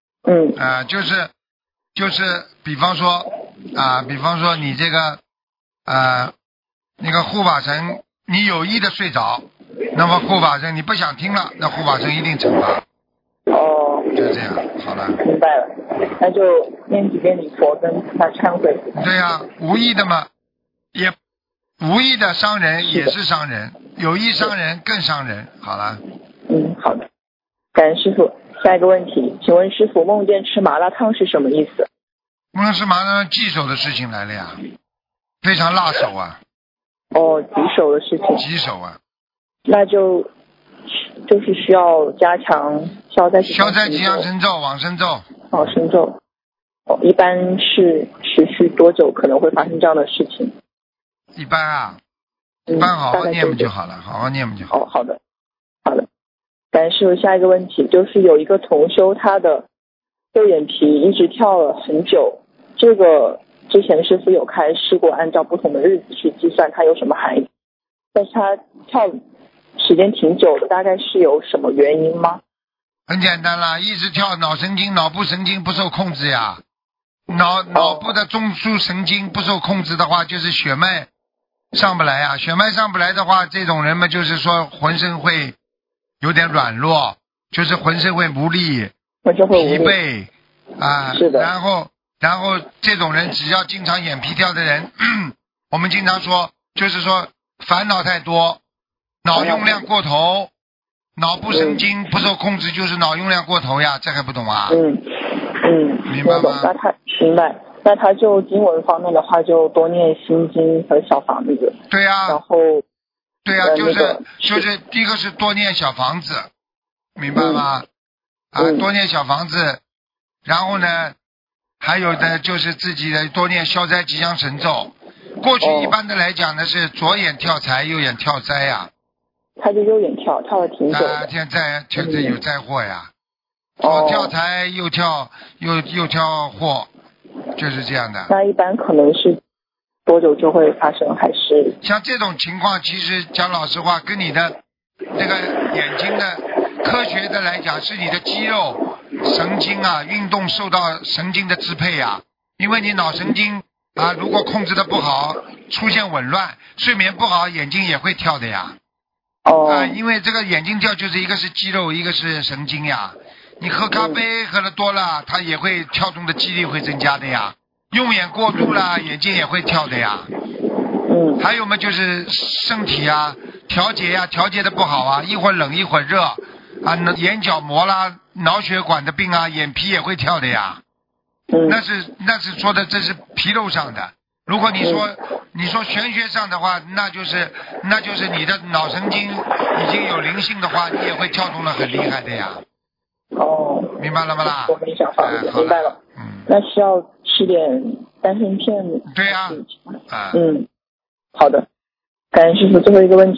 就是比方说你这个那个护法神，你有意的睡着，那么护法神你不想听了，那护法神一定惩罚。就这样，好了。 明白了，那就念几遍礼佛跟他忏悔。 对呀，无意的嘛，也无意的伤人也是伤人，有意伤人更伤人。好了。 好的。感恩师傅。下一个问题，请问师傅，梦见吃麻辣烫是什么意思？ 梦见吃麻辣烫棘手的事情来了呀，非常辣手啊。 棘手的事情。 棘手啊。 那就是需要加强消灾吉祥神咒、往生咒。 往生咒。一般是持续多久可能会发生这样的事情？ 一般好好念就好了，好好念就好。 好的。感恩师傅。下一个问题就是有一个同修，他的右眼皮一直跳了很久，这个之前师傅有开示过，按照不同的日子去计算它有什么含义，但是他跳时间挺久的，大概是有什么原因吗？ 很简单啦，一直跳，脑部神经不受控制呀，脑部的中枢神经不受控制的话，就是血脉上不来啊，血脉上不来的话，这种人们就是说浑身会有点软弱，就是浑身会无力、疲惫啊。是的。然后这种人只要经常眼皮跳的人，我们经常说就是说烦恼太多，脑用量过头，脑部神经不受控制，就是脑用量过头呀，这还不懂啊？明白吗？ 明白。那他就经文方面的话，就多念心经和小房子。 对呀。 然后。 对呀，就是第一个是多念小房子，明白吗？多念小房子，然后呢，还有的就是自己的多念消灾吉祥神咒。过去一般的来讲呢是左眼跳财，右眼跳灾呀。 他就右眼跳了挺久的。 现在有灾祸呀，左跳财，右跳祸，就是这样的。 那一般可能是多久就会发生？还是像这种情况，其实讲老实话，跟你的这个眼睛的科学的来讲，是你的肌肉神经啊运动受到神经的支配啊。因为你脑神经啊如果控制的不好，出现紊乱，睡眠不好，眼睛也会跳的呀。因为这个眼睛跳就是一个是肌肉，一个是神经呀。你喝咖啡喝得多了，它也会跳动的几率会增加的呀。用眼过度了，眼睛也会跳的呀。还有嘛，就是身体啊，调节的不好啊，一会儿冷一会儿热啊，眼角膜啦、脑血管的病啊，眼皮也会跳的呀。那是说的这是皮肉上的。如果你说玄学上的话，那就是你的脑神经已经有灵性的话，你也会跳动的很厉害的呀。明白了吗啦？ 我没想法，明白了。那需要吃点丹参片。 对呀。 好的。感恩师傅。最后一个问题，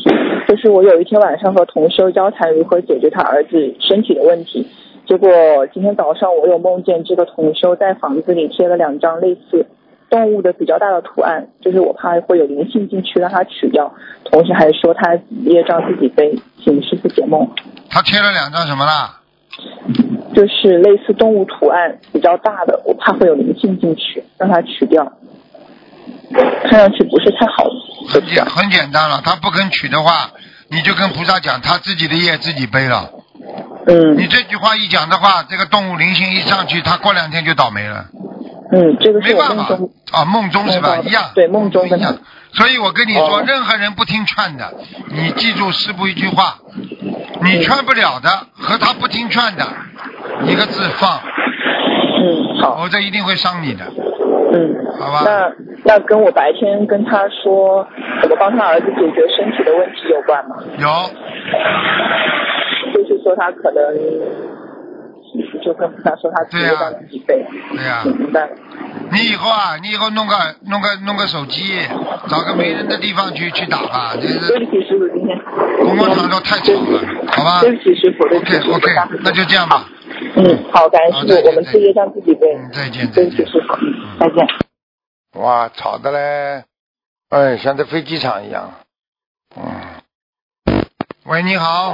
就是我有一天晚上和同修交谈如何解决他儿子身体的问题，结果今天早上我有梦见这个同修在房子里贴了2张类似动物的比较大的图案，就是我怕会有灵性进去让他取掉，同时还说他业障自己背，请师父解梦。 他贴了2张什么啦？ 就是类似动物图案比较大的，我怕会有灵性进去让他取掉，看上去不是太好。 很简单了，他不肯取的话，你就跟菩萨讲他自己的业自己背了。你这句话一讲的话，这个动物灵性一上去，他过2天就倒霉了。 这个是我梦中啊，梦中是吧？一样， 对，梦中一样。所以我跟你说，任何人不听劝的，你记住师父一句话，你劝不了的和他不听劝的，一个字放。 好。 否则一定会伤你的。好吧。 那跟我白天跟他说怎么帮他儿子解决身体的问题有关吗？ 有。 就是说他可能。就跟他说他自己让自己背。 对呀。 明白了。 你以后弄个手机，找个没人的地方去打吧。 对不起师傅，今天公共场所太吵了，好吧？ 对不起师傅。 OK， 那就这样吧。 好，感恩师傅，我们自己让自己背。 再见。 对不起师傅，再见。 哇，吵的嘞，哎，像在飞机场一样。喂，你好。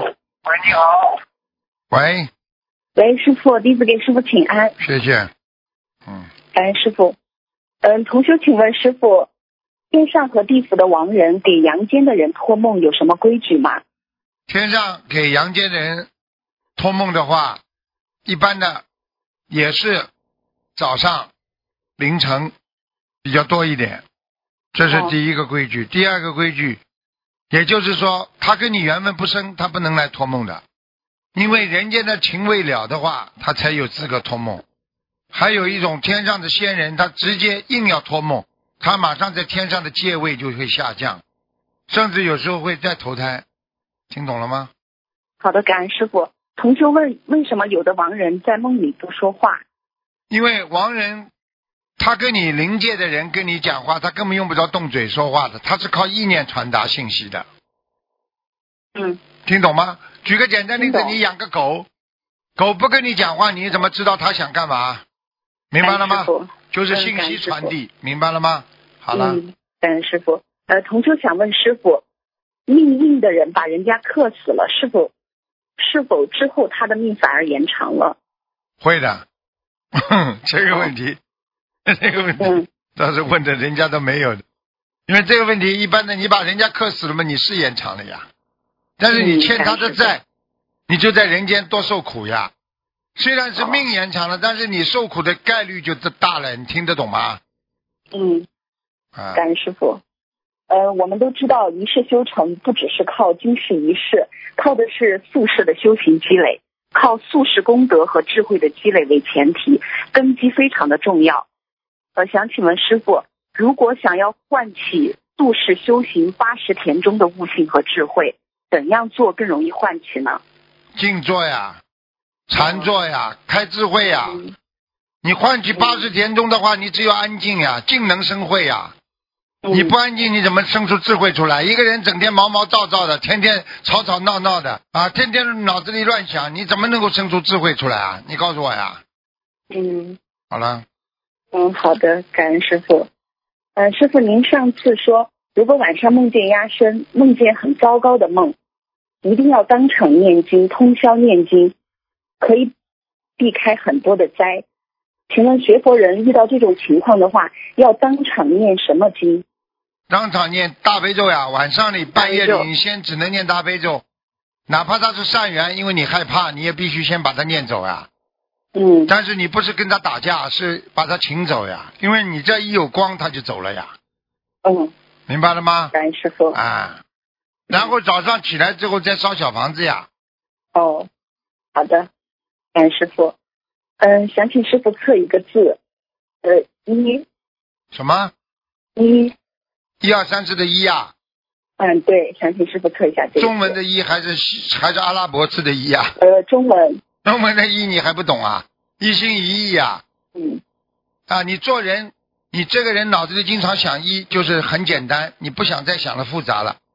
喂。 喂，师傅，弟子给师傅请安。 谢谢。 感恩师傅。同修请问师傅，天上和地府的亡人给阳间的人托梦有什么规矩吗？ 天上给阳间人托梦的话，一般的也是早上凌晨比较多一点，这是第一个规矩。第二个规矩，也就是说他跟你缘分不深，他不能来托梦的，因为人间的情未了的话，他才有资格托梦。还有一种天上的仙人，他直接硬要托梦，他马上在天上的界位就会下降，甚至有时候会再投胎。听懂了吗？ 好的，感恩师傅。同修问，为什么有的亡人在梦里不说话？ 因为亡人他跟你灵界的人跟你讲话，他根本用不着动嘴说话的，他是靠意念传达信息的。听懂吗？举个简单例子，你养个狗，狗不跟你讲话，你怎么知道他想干嘛？明白了吗？就是信息传递，明白了吗？好了。 感恩师傅。同修想问师傅，命硬的人把人家克死了，是否之后他的命反而延长了？ 会的。这个问题倒是问的人家都没有的，因为这个问题一般的，你把人家克死了嘛，你是延长了呀，但是你欠他的债，你就在人间多受苦呀。虽然是命延长了，但是你受苦的概率就大了，你听得懂吗？ 感恩师傅。我们都知道一世修成不只是靠今世一世，靠的是宿世的修行积累，靠宿世功德和智慧的积累为前提，根基非常的重要。想请问师傅，如果想要唤起宿世修行80田中的悟性和智慧，怎样做更容易唤起呢？ 静坐呀，禅坐呀，开智慧呀。你唤起80田中的话，你只有安静呀，静能生慧呀。你不安静，你怎么生出智慧出来？一个人整天毛毛躁躁的，天天吵吵闹闹的啊，天天脑子里乱想，你怎么能够生出智慧出来啊？你告诉我呀。好了。 好的，感恩师傅。师傅，您上次说，如果晚上梦见压身，梦见很糟糕的梦，一定要当场念经，通宵念经，可以避开很多的灾。请问学佛人遇到这种情况的话，要当场念什么经？ 当场念大悲咒呀，晚上里半夜里你先只能念大悲咒，哪怕他是善缘，因为你害怕，你也必须先把他念走呀。但是你不是跟他打架，是把他请走呀，因为你这一有光他就走了呀。明白了吗？ 感恩师父。 然后早上起来之后再烧小房子呀。 好的，感恩师父。想请师父测一个字，一。 什么？ 一。 1、2、3、4的一呀。 对，想请师父测一下这个。 中文的一还是阿拉伯字的一呀？ 中文。 中文的一你还不懂啊？一心一意呀。你做人，你这个人脑子里经常想一，就是很简单，你不想再想了复杂了。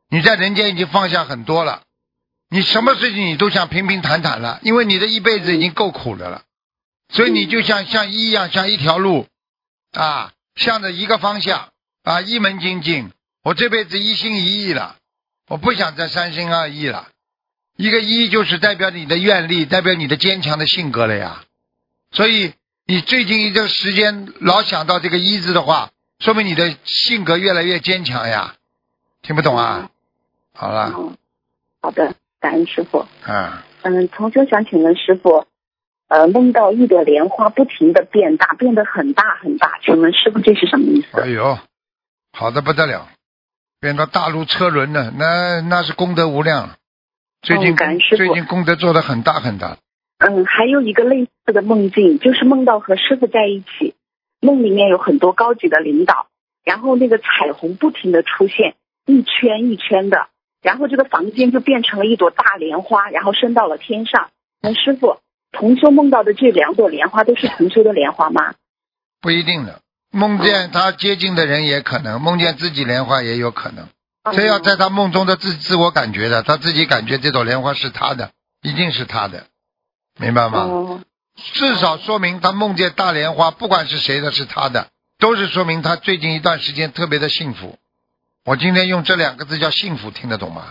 你在人间已经放下很多了，你什么事情你都想平平坦坦了，因为你的一辈子已经够苦的了，所以你就像一样，像一条路啊，向着一个方向啊，一门精进。我这辈子一心一意了，我不想再三心二意了。一个一就是代表你的愿力，代表你的坚强的性格了呀。所以你最近一段时间老想到这个一字的话，说明你的性格越来越坚强呀。听不懂啊？好了。 好的，感恩师傅。同修想请问师傅，梦到一朵莲花不停的变大，变得很大很大，请问师傅这是什么意思？ 哎呦，好的不得了，变到大如车轮了，那是功德无量。最近功德做得很大很大。 还有一个类似的梦境，就是梦到和师傅在一起，梦里面有很多高级的领导，然后那个彩虹不停的出现，一圈一圈的，然后这个房间就变成了一朵大莲花，然后升到了天上。那师傅，同修梦到的这2朵莲花都是同修的莲花吗？ 不一定的，梦见他接近的人也可能，梦见自己莲花也有可能。这要在他梦中的自我感觉的，他自己感觉这朵莲花是他的，一定是他的，明白吗？至少说明他梦见大莲花，不管是谁的是他的，都是说明他最近一段时间特别的幸福。我今天用这2个字叫幸福，听得懂吗？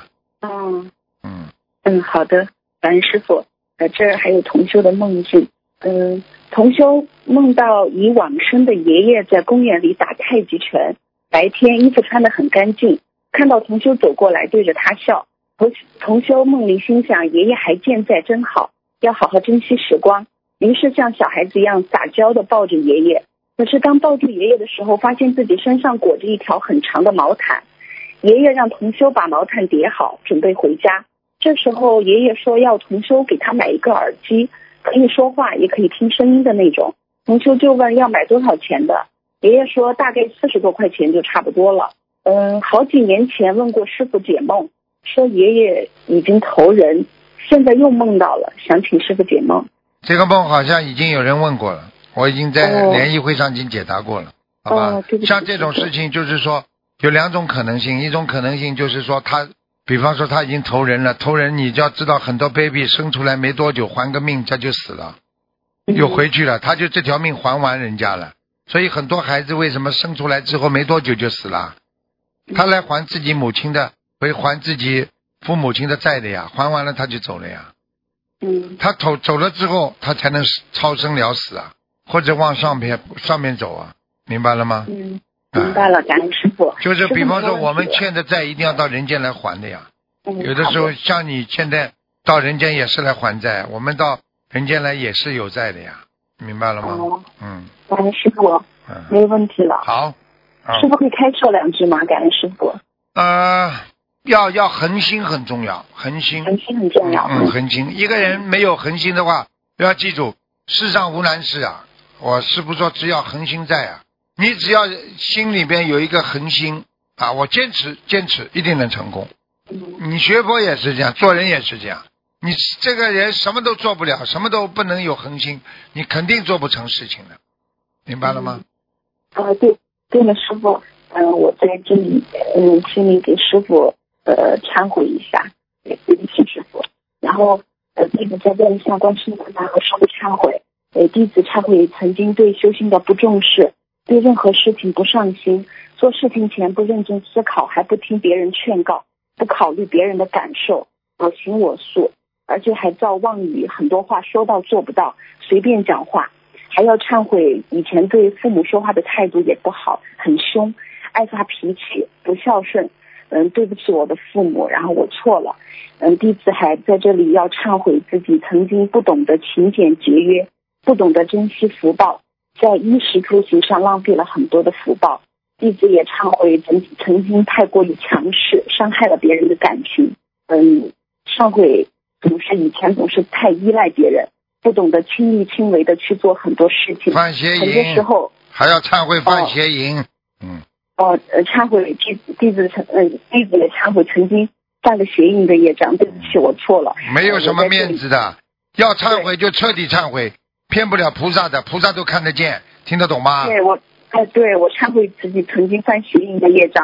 好的，感恩师傅。这儿还有同修的梦境，同修梦到已往生的爷爷在公园里打太极拳，白天衣服穿得很干净，看到同修走过来对着他笑，同修梦里心想爷爷还健在真好，要好好珍惜时光，于是像小孩子一样撒娇地抱着爷爷。可是当抱住爷爷的时候，发现自己身上裹着一条很长的毛毯，爷爷让同修把毛毯叠好准备回家。这时候爷爷说要同修给他买一个耳机，可以说话也可以听声音的那种。同修就问要买多少钱的，爷爷说大概40多块钱就差不多了。好几年前问过师傅解梦，说爷爷已经投人，现在又梦到了，想请师傅解梦。 这个梦好像已经有人问过了，我已经在联谊会上已经解答过了，好吧？像这种事情就是说有2种可能性，一种可能性就是说他，比方说他已经投人了，投人你就要知道很多 baby 生出来没多久还个命他就死了，又回去了，他就这条命还完人家了。所以很多孩子为什么生出来之后没多久就死了？他来还自己母亲的，会还自己父母亲的债的呀，还完了他就走了呀。他走了之后他才能超生了死啊，或者往上面走啊，明白了吗？ 明白了，感恩师傅。 就是比方说我们欠的债一定要到人间来还的呀。有的时候像你现在到人间也是来还债，我们到人间来也是有债的呀，明白了吗？ 感恩师傅，没问题了。 好， 师傅可以开设2只吗？感恩师傅。 要恒心很重要，恒心很重要。 恒心，一个人没有恒心的话，要记住，世上无难事啊。我师父说，只要恒心在啊，你只要心里边有一个恒心啊，我坚持一定能成功。你学佛也是这样，做人也是这样。你这个人什么都做不了，什么都不能有恒心，你肯定做不成事情的，明白了吗？ 对了，师傅，我在这里心里给师傅忏悔一下，对不起师傅。然后弟子在这里向观世音菩萨和师父忏悔，弟子忏悔曾经对修行的不重视，对任何事情不上心，做事情前不认真思考，还不听别人劝告，不考虑别人的感受，我行我素，而且还造妄语，很多话说到做不到，随便讲话。还要忏悔以前对父母说话的态度也不好，很凶，爱发脾气，不孝顺。对不起我的父母，然后我错了。弟子还在这里要忏悔自己曾经不懂得勤俭节约，不懂得珍惜福报，在衣食住行上浪费了很多的福报。弟子也忏悔曾经太过于强势，伤害了别人的感情。忏悔以前总是太依赖别人，不懂得亲力亲为的去做很多事情， 犯邪淫， 很多时候还要忏悔犯邪淫。 忏悔弟子也忏悔曾经犯了邪淫的业障，对不起我错了。 没有什么面子的，要忏悔就彻底忏悔，骗不了菩萨的，菩萨都看得见，听得懂吗？ 对我忏悔自己曾经犯邪淫的业障，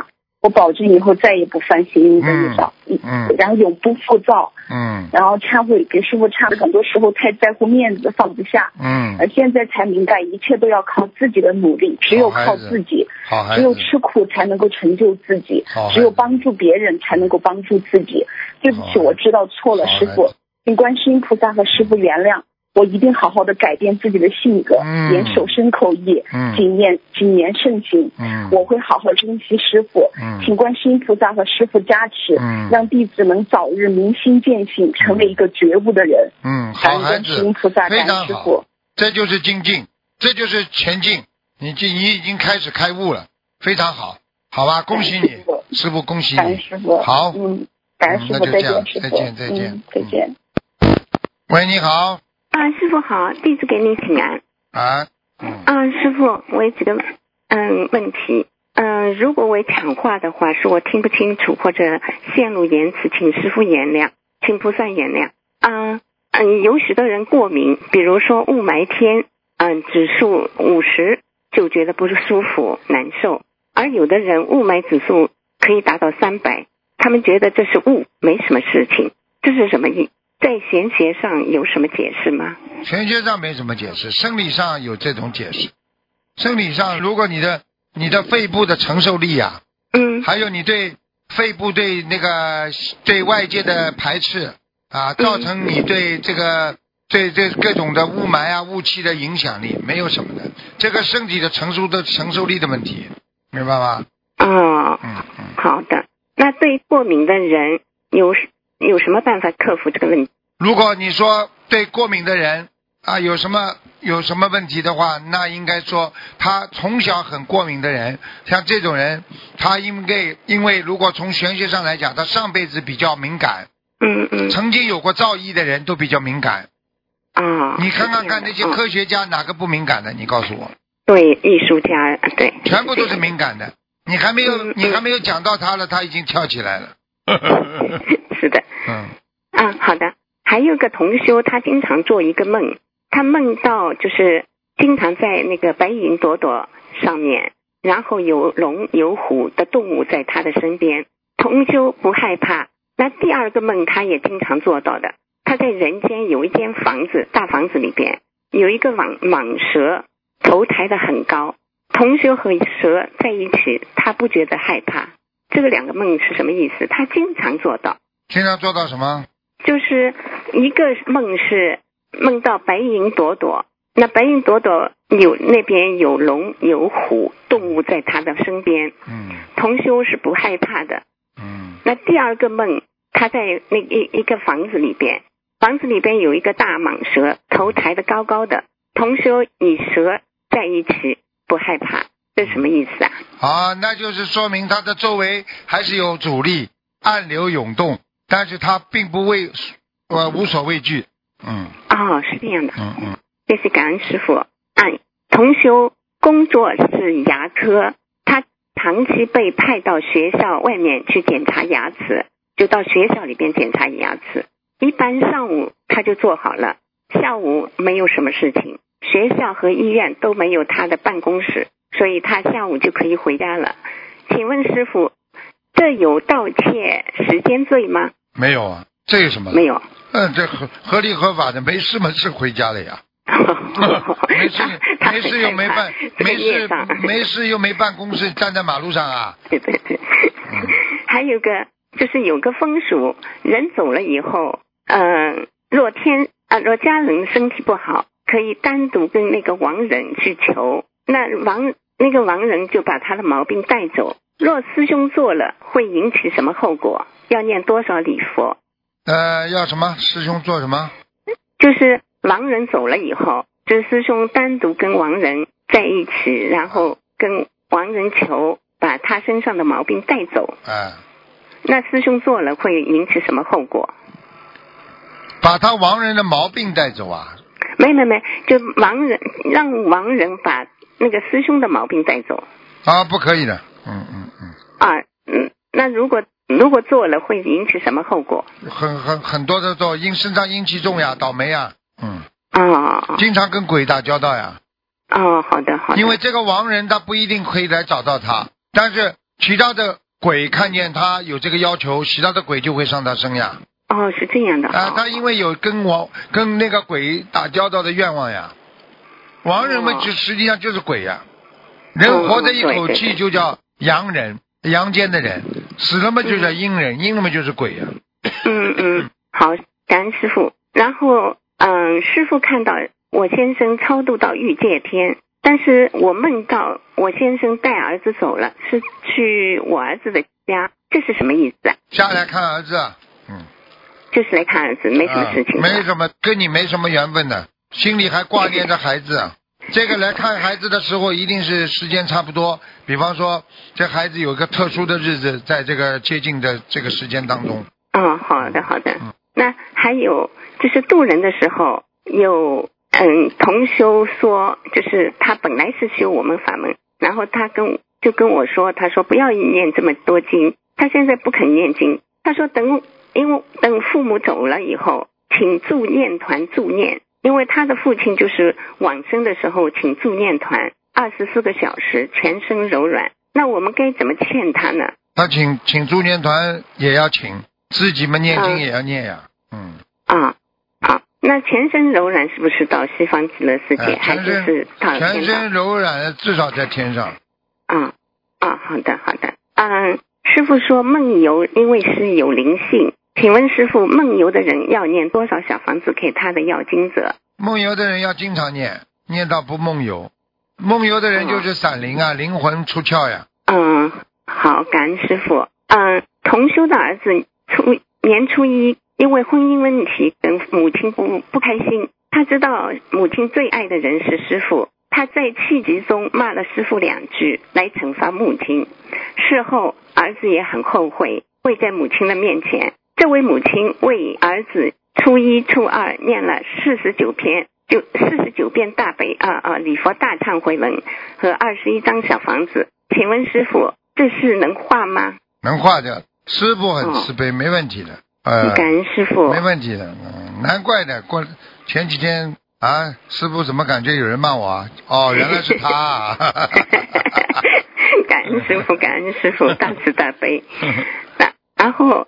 我保证以后再也不犯行淫的业障，然后永不复造，然后忏悔给师父忏悔，很多时候太在乎面子放不下，而现在才明白一切都要靠自己的努力，只有靠自己，只有吃苦才能够成就自己，只有帮助别人才能够帮助自己。对不起，我知道错了，师父，请观世音菩萨和师父原谅。我一定好好的改变自己的性格，严守身口意，谨言慎行。我会好好珍惜师父，请观世音菩萨和师父加持，让弟子能早日明心见性，成为一个觉悟的人。 好孩子，非常好， 这就是精进，这就是前进。你已经开始开悟了，非常好，好吧？恭喜你，师父，恭喜你，好， 感恩师父，再见，师父， 再见。喂，你好。 师父好，弟子给你请安。师父，我有几个问题。如果我讲话的话是我听不清楚或者陷入言辞，请师父原谅，请菩萨原谅。有许多人过敏，比如说雾霾天，指数50就觉得不舒服难受，而有的人雾霾指数可以达到300，他们觉得这是雾，没什么事情，这是什么意思？在玄学上有什么解释吗？ 玄学上没什么解释，生理上有这种解释。生理上，如果你的肺部的承受力啊，还有你对肺部对外界的排斥啊，造成你对这各种的雾霾啊雾气的影响力，没有什么的，这个身体的承受力的问题，明白吗？ 好的。那对过敏的人有什么办法克服这个问题？ 如果你说对过敏的人啊有什么问题的话，那应该说他从小很过敏的人，像这种人，他因为如果从玄学上来讲，他上辈子比较敏感，曾经有过造诣的人都比较敏感。你看那些科学家哪个不敏感的？你告诉我。 对，艺术家，对， 全部都是敏感的。你还没有讲到他了，他已经跳起来了。 是的。好的。还有个同修，他经常做一个梦，他梦到就是经常在那个白云朵朵上面，然后有龙有虎的动物在他的身边，同修不害怕。那第二个梦他也经常做到的，他在人间有一间房子，大房子里边有一个蟒蛇，头抬得很高，同修和蛇在一起，他不觉得害怕。这个两个梦是什么意思？他经常做到。 经常做到什么？ 就是一个梦是梦到白云朵朵，那白云朵朵那边有龙有虎动物在他的身边，同修是不害怕的。那第二个梦，他在那一个房子里边，房子里边有一个大蟒蛇，头抬得高高的，同修与蛇在一起不害怕，这是什么意思啊？ 那就是说明他的周围还是有阻力，暗流涌动，但是他并不无所畏惧。 是这样的。谢谢感恩师父。同修工作是牙科，他长期被派到学校外面去检查牙齿，就到学校里边检查牙齿。一般上午他就做好了，下午没有什么事情，学校和医院都没有他的办公室，所以他下午就可以回家了。请问师父，这有盗窃时间罪吗？ 没有啊，这有什么？ 没有。 这合理合法的，没事没事回家了呀。没事又没办，没事又没办公室，站在马路上啊。 对。还有个就是有个风俗，人走了以后，若家人身体不好，可以单独跟那个亡人去求，那个亡人就把他的毛病带走。若师兄做了，会引起什么后果？要念多少礼佛？ 要什么？师兄做什么？ 就是亡人走了以后，就是师兄单独跟亡人在一起，然后跟亡人求把他身上的毛病带走。那师兄做了会引起什么后果？ 把他亡人的毛病带走啊？ 没，就让亡人把那个师兄的毛病带走。 不可以的。 那如果做了会引起什么后果？ 很多的做，身上阴气重呀，倒霉呀。经常跟鬼打交道呀。好的。 因为这个亡人他不一定可以来找到他，但是其他的鬼看见他有这个要求，其他的鬼就会上他身呀。 哦，是这样的。 他因为有跟那个鬼打交道的愿望呀。亡人们实际上就是鬼呀。人活着一口气就叫阳人，阳间的人，死了嘛就叫阴人，阴了嘛就是鬼呀。 好，感恩师父。然后师父看到我先生超度到欲界天，但是我梦到我先生带儿子走了，是去我儿子的家，这是什么意思啊？ 下来看儿子。 就是来看儿子，没什么事情。 没什么，跟你没什么缘分的，心里还挂念着孩子。这个来看孩子的时候，一定是时间差不多。比方说，这孩子有个特殊的日子，在这个接近的这个时间当中。 好的。那还有就是渡人的时候，有同修说，就是他本来是修我们法门，然后他跟我说，他说不要念这么多经，他现在不肯念经，他说等父母走了以后，请助念团助念，因为他的父亲就是往生的时候请助念团24个小时，全身柔软。那我们该怎么劝他呢？ 他请助念团也要请，自己们念经也要念呀。 那全身柔软是不是到西方极乐世界，还是到天堂？ 全身柔软至少在天上。 好的。师父说梦游因为是有灵性，请问师父，梦游的人要念多少小房子给他的要经者？ 梦游的人要经常念到不梦游。梦游的人就是闪灵啊，灵魂出窍呀。 好，感恩师父。同修的儿子年初一因为婚姻问题跟母亲不开心，他知道母亲最爱的人是师父，他在气急中骂了师父2句来惩罚母亲。事后儿子也很后悔，跪在母亲的面前，这位母亲为儿子初一初二念了49遍大悲礼佛大忏悔文和21张小房子。请问师父，这事能化吗？ 能化的，师父很慈悲，没问题的。 感恩师父。 没问题的。难怪的，前几天师父怎么感觉有人骂我啊？原来是他。 感恩师父，大慈大悲。然后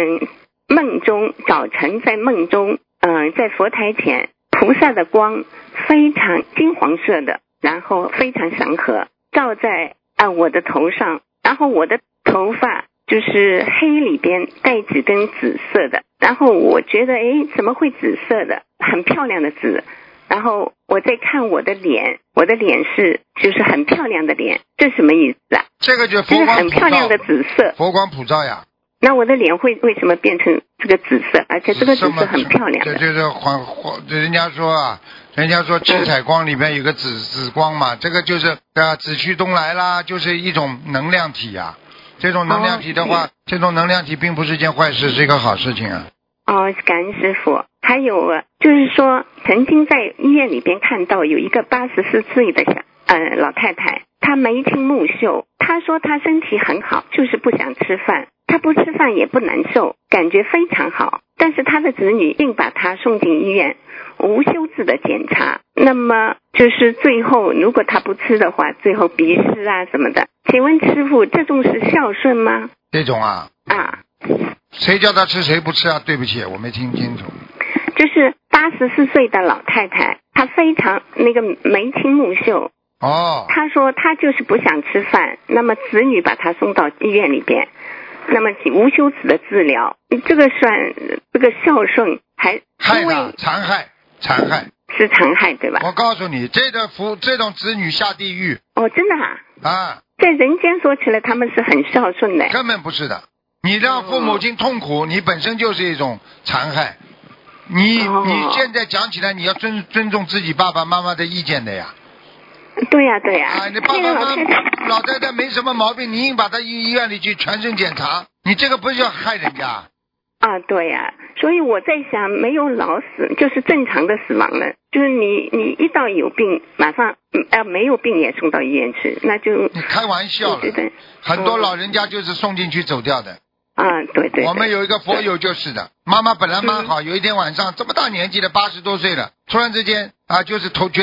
早晨在梦中在佛台前，菩萨的光非常金黄色的，然后非常祥和，照在我的头上，然后我的头发就是黑里边带几根紫色的，然后我觉得怎么会紫色的，很漂亮的紫。然后我在看我的脸就是很漂亮的脸，这什么意思啊？ 这个就佛光普照， 很漂亮的紫色， 佛光普照呀。 那我的脸为什么变成这个紫色？而且这个紫色很漂亮的。 这就是人家说七彩光里面有个紫光嘛，这个就是紫驱东来啦，就是一种能量体呀。这种能量体的话，这种能量体并不是一件坏事，是一个好事情啊。 感恩师父。还有就是说，曾经在医院里边看到有一个84岁的老太太，她眉清目秀，她说她身体很好，就是不想吃饭，她不吃饭也不难受，感觉非常好。但是她的子女硬把她送进医院，无休止的检查，那么就是最后如果她不吃的话，最后鼻屎什么的。请问师父，这种是孝顺吗？ 这种谁叫她吃谁不吃啊？对不起，我没听清楚。 就是84岁的老太太，她非常眉清目秀。她说她就是不想吃饭，那么子女把她送到医院里边，那么无休止的治疗，这个算这个孝顺还害的残害是残害对吧？ 我告诉你，这种子女下地狱。 真的在人间说起来他们是很孝顺的。 根本不是的，你让父母亲痛苦，你本身就是一种残害。你现在讲起来，你要尊重自己爸爸妈妈的意见的呀。 对呀。 你爸爸妈妈老太太没什么毛病，你硬把她医院里去全身检查，你这个不是要害人家？ 对呀。所以我在想，没有老死就是正常的死亡了，就是你一到有病，马上没有病也送到医院去，那就你开玩笑了。很多老人家就是送进去走掉的。 对。 我们有一个佛友就是的，妈妈本来蛮好，有一天晚上这么大年纪的80多岁了，突然之间就是觉得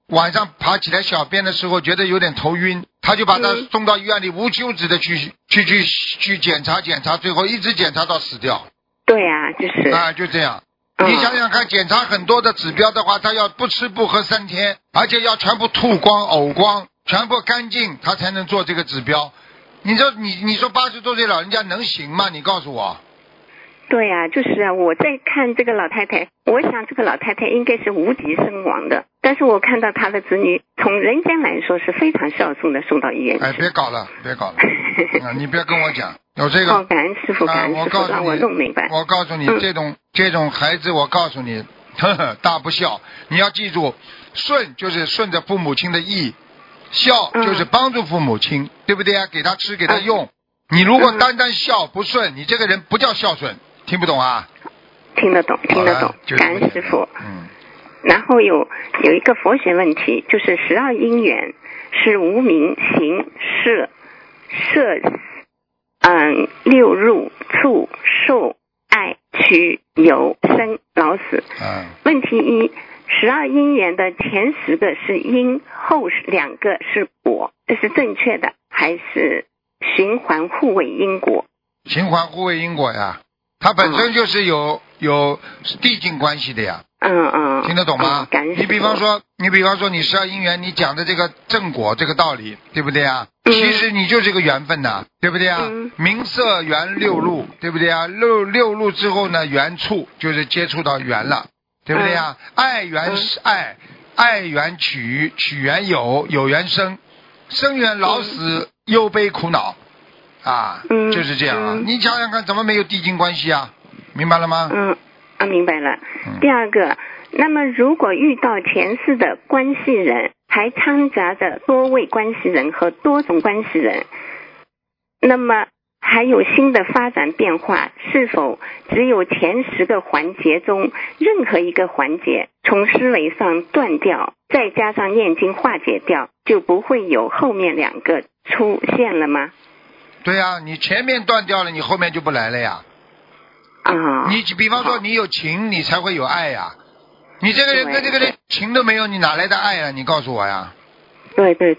晚上爬起来小便的时候觉得有点头晕，他就把他送到医院里无休止的去检查，最后一直检查到死掉。 对啊，就是啊，就这样。你想想看，检查很多的指标的话，他要不吃不喝3天，而且要全部吐光、呕光，全部干净，他才能做这个指标。你说80多岁老人家能行吗？你告诉我。 对啊，就是啊，我在看这个老太太，我想这个老太太应该是无疾身亡的，但是我看到她的子女从人间来说是非常孝顺的，送到医院去。 哎，别搞了你别跟我讲有这个。 感恩师父，感恩师父，让我弄明白。 我告诉你，这种孩子，我告诉你，大不孝。你要记住，顺就是顺着父母亲的意，孝就是帮助父母亲，对不对啊？给他吃，给他用。你如果单单孝不顺，你这个人不叫孝顺，听不懂啊？听得懂， 感恩师父。然后有一个佛学问题，就是12因缘是无明行识六入触受爱取有生老死。问题一，12因缘的前10个是因，后2个是果，这是正确的还是循环互为因果？ 循环互为因果呀，它本身就是有递进关系的呀。听得懂吗？你比方说你12因缘，你讲的这个正果这个道理，对不对啊？其实你就是个缘分呐，对不对啊？名色缘6路，对不对啊？六路之后呢，缘触就是接触到缘了，对不对啊？爱缘是爱，爱缘取缘有缘生，生缘老死忧悲苦恼啊，就是这样啊。你想想看，怎么没有递进关系啊？明白了吗？ 明白了。第二个，那么如果遇到前世的关系人，还掺杂着多位关系人和多种关系人，那么还有新的发展变化，是否只有前10个环节中任何一个环节从思维上断掉，再加上念经化解掉，就不会有后面2个出现了吗？ 对啊，你前面断掉了，你后面就不来了呀。你比方说你有情，你才会有爱呀。你这个人跟这个人情都没有，你哪来的爱啊？你告诉我呀。 对，对，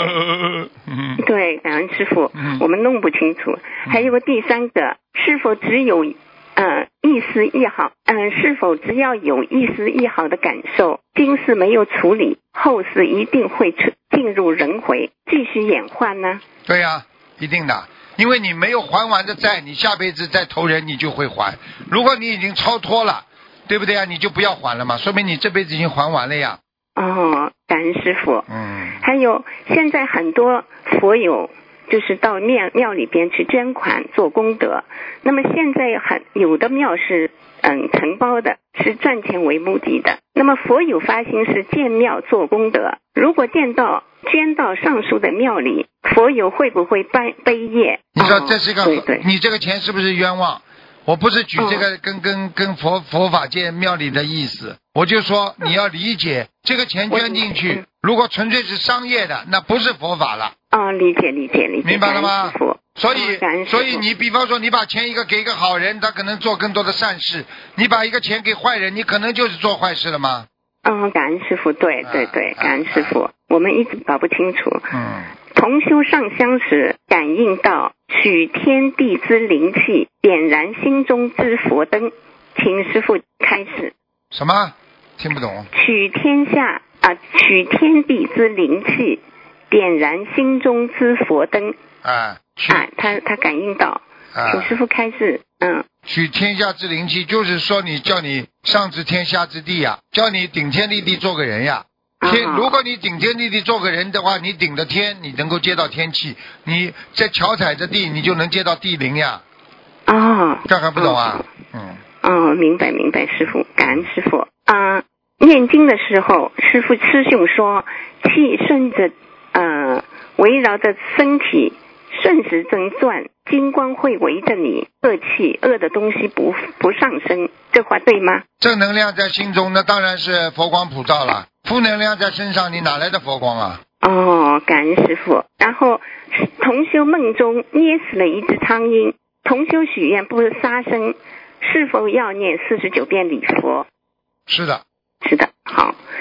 感恩师父，我们弄不清楚。还有个第3个，是否只有一丝一毫，是否只要有一丝一毫的感受，今世没有处理，后世一定会进入轮回，继续演化呢？ 对呀，一定的。因为你没有还完的债，你下辈子再投人你就会还。如果你已经超脱了，对不对啊？你就不要还了嘛，说明你这辈子已经还完了呀。 感恩师父。还有现在很多佛友就是到庙里边去捐款做功德，那么现在有的庙是承包的，是赚钱为目的的。那么佛友发心是建庙做功德，如果捐到上述的庙里，佛友会不会背业？ 你说这是个对， 你这个钱是不是冤枉？我不是举这个跟佛法界庙里的意思，我就说你要理解这个钱捐进去，如果纯粹是商业的，那不是佛法了。 理解， 明白了吗？所以你比方说你把钱给一个好人，他可能做更多的善事，你把一个钱给坏人，你可能就是做坏事了吗？ 感恩师父，对，感恩师父，我们一直搞不清楚。同修上香时感应到取天地之灵气，点燃心中之佛灯，请师父开始。 什么？听不懂。 取天地之灵气，点燃心中之佛灯。他感应到，请师父开示。 取天下之灵气，就是说叫你上知天下之地呀，叫你顶天立地做个人呀。如果你顶天立地做个人的话，你顶着天，你能够接到天气；你在脚踩着地，你就能接到地灵呀。这还不懂啊？ 明白，师父，感恩师父。念经的时候，师兄说，气顺着围绕着身体顺时针转，金光会围着你，恶的东西不上升，这话对吗？ 正能量在心中，那当然是佛光普照了。负能量在身上，你哪来的佛光啊？ 感恩师父。然后同修梦中捏死了一只苍蝇，同修许愿不杀生，是否要念49遍礼佛？ 是的。 好。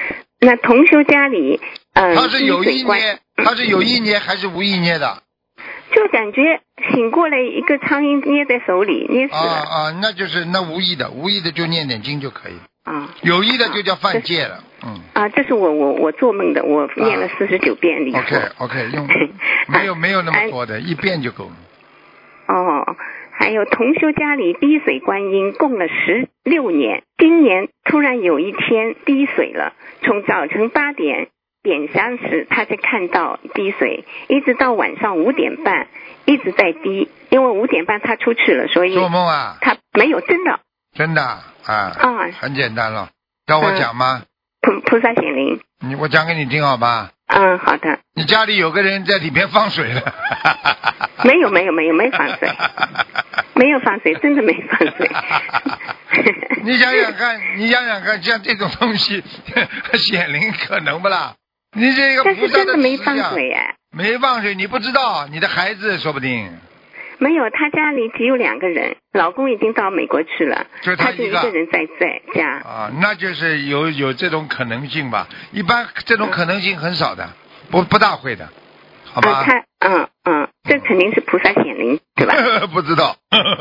那同修家里， 他是有意捏，他是有意捏还是无意捏的？ 就感觉醒过来一个苍蝇捏在手里，捏死了。 那就是那无意的，无意的就念点经就可以。 有意的就叫犯戒了。 这是我做梦的，我念了49遍礼佛。 OK， 用没有那么多的，一遍就够了。 还有同修家里滴水观音供了16年，今年突然有一天滴水了，从早晨8点点香时他才看到滴水，一直到晚上5点半一直在滴，因为5点半他出去了，所以做梦啊？ 他没有，真的很简单了，要我讲吗？ 菩萨显灵， 我讲给你听好吧？ 好的。 你家里有个人在里面放水了？ 没有放水，没有放水，真的没放水。 你想想看，像这种东西显灵可能不啦？你这个菩萨真的没放水没放水，你不知道，你的孩子说不定。 没有，他家里只有2个人，老公已经到美国去了，他就一个人在家。 那就是有这种可能性吧？一般这种可能性很少的，不大会的，好吧？ 这肯定是菩萨显灵，对吧？ 不知道。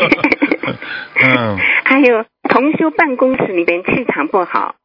还有同修办公室里边气场不好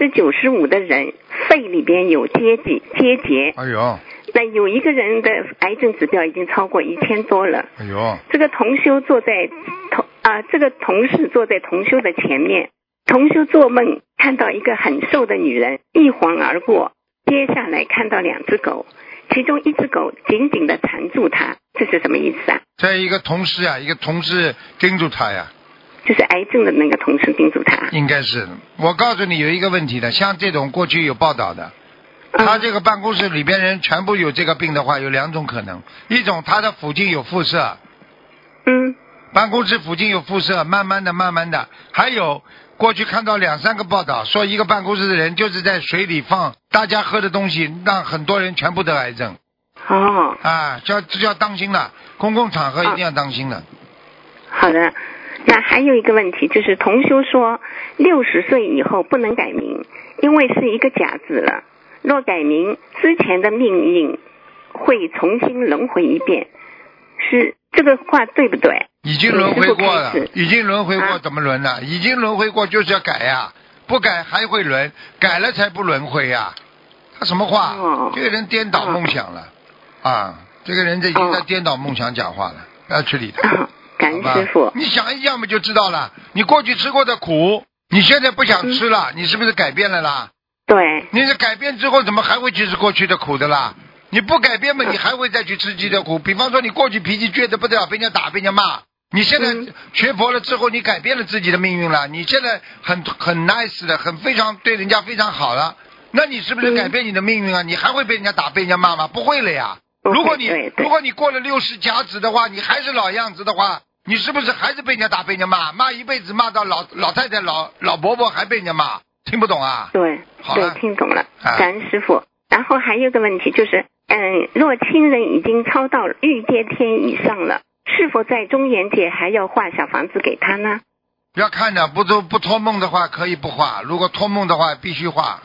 ，95%的人肺里边有结节。 哎呦。 那有一个人的癌症指标已经超过1000多了。 哎呦。 这个同修这个同事坐在同修的前面，同修做梦看到一个很瘦的女人一晃而过，接下来看到2只狗，其中一只狗紧紧地缠住他，这是什么意思啊？ 这一个同事盯住他呀。 就是癌症的那个同事盯住他。 应该是。我告诉你有一个问题的，像这种过去有报道的，他这个办公室里边人全部有这个病的话，有2种可能，一种他的附近有辐射。办公室附近有辐射，慢慢的，还有过去看到2-3个报道，说一个办公室的人就是在水里放大家喝的东西，让很多人全部得癌症。这要当心了，公共场合一定要当心了。 好的。那还有一个问题，就是同修说60岁以后不能改名，因为是一个假字了，若改名之前的命运会重新轮回一遍，是这个话对不对？ 已经轮回过了，已经轮回过，怎么轮呢？已经轮回过就是要改呀，不改还会轮，改了才不轮回呀。他什么话？这个人颠倒梦想了这个人这已经在颠倒梦想讲话了，不要去理他。 感恩师父。 你想一想嘛就知道了，你过去吃过的苦，你现在不想吃了，你是不是改变了啦？ 对。 你是改变之后怎么还会去吃过去的苦的啦？你不改变嘛，你还会再去吃自己的苦。比方说你过去脾气倔得不得了，被人家打被人家骂，你现在学佛了之后，你改变了自己的命运了，你现在很 nice 的，非常对人家非常好了，那你是不是改变你的命运啊？你还会被人家打被人家骂吗？不会了呀。如果你过了60甲子的话，你还是老样子的话，你是不是还是被人家打被人家骂一辈子，骂到老太太老伯伯还被人家骂？听不懂啊？ 对，听懂了。感恩师父。然后还有个问题就是，若亲人已经超到欲界天以上了，是否在中元节还要画小房子给他呢？ 要看的，不托梦的话可以不画，如果托梦的话必须画。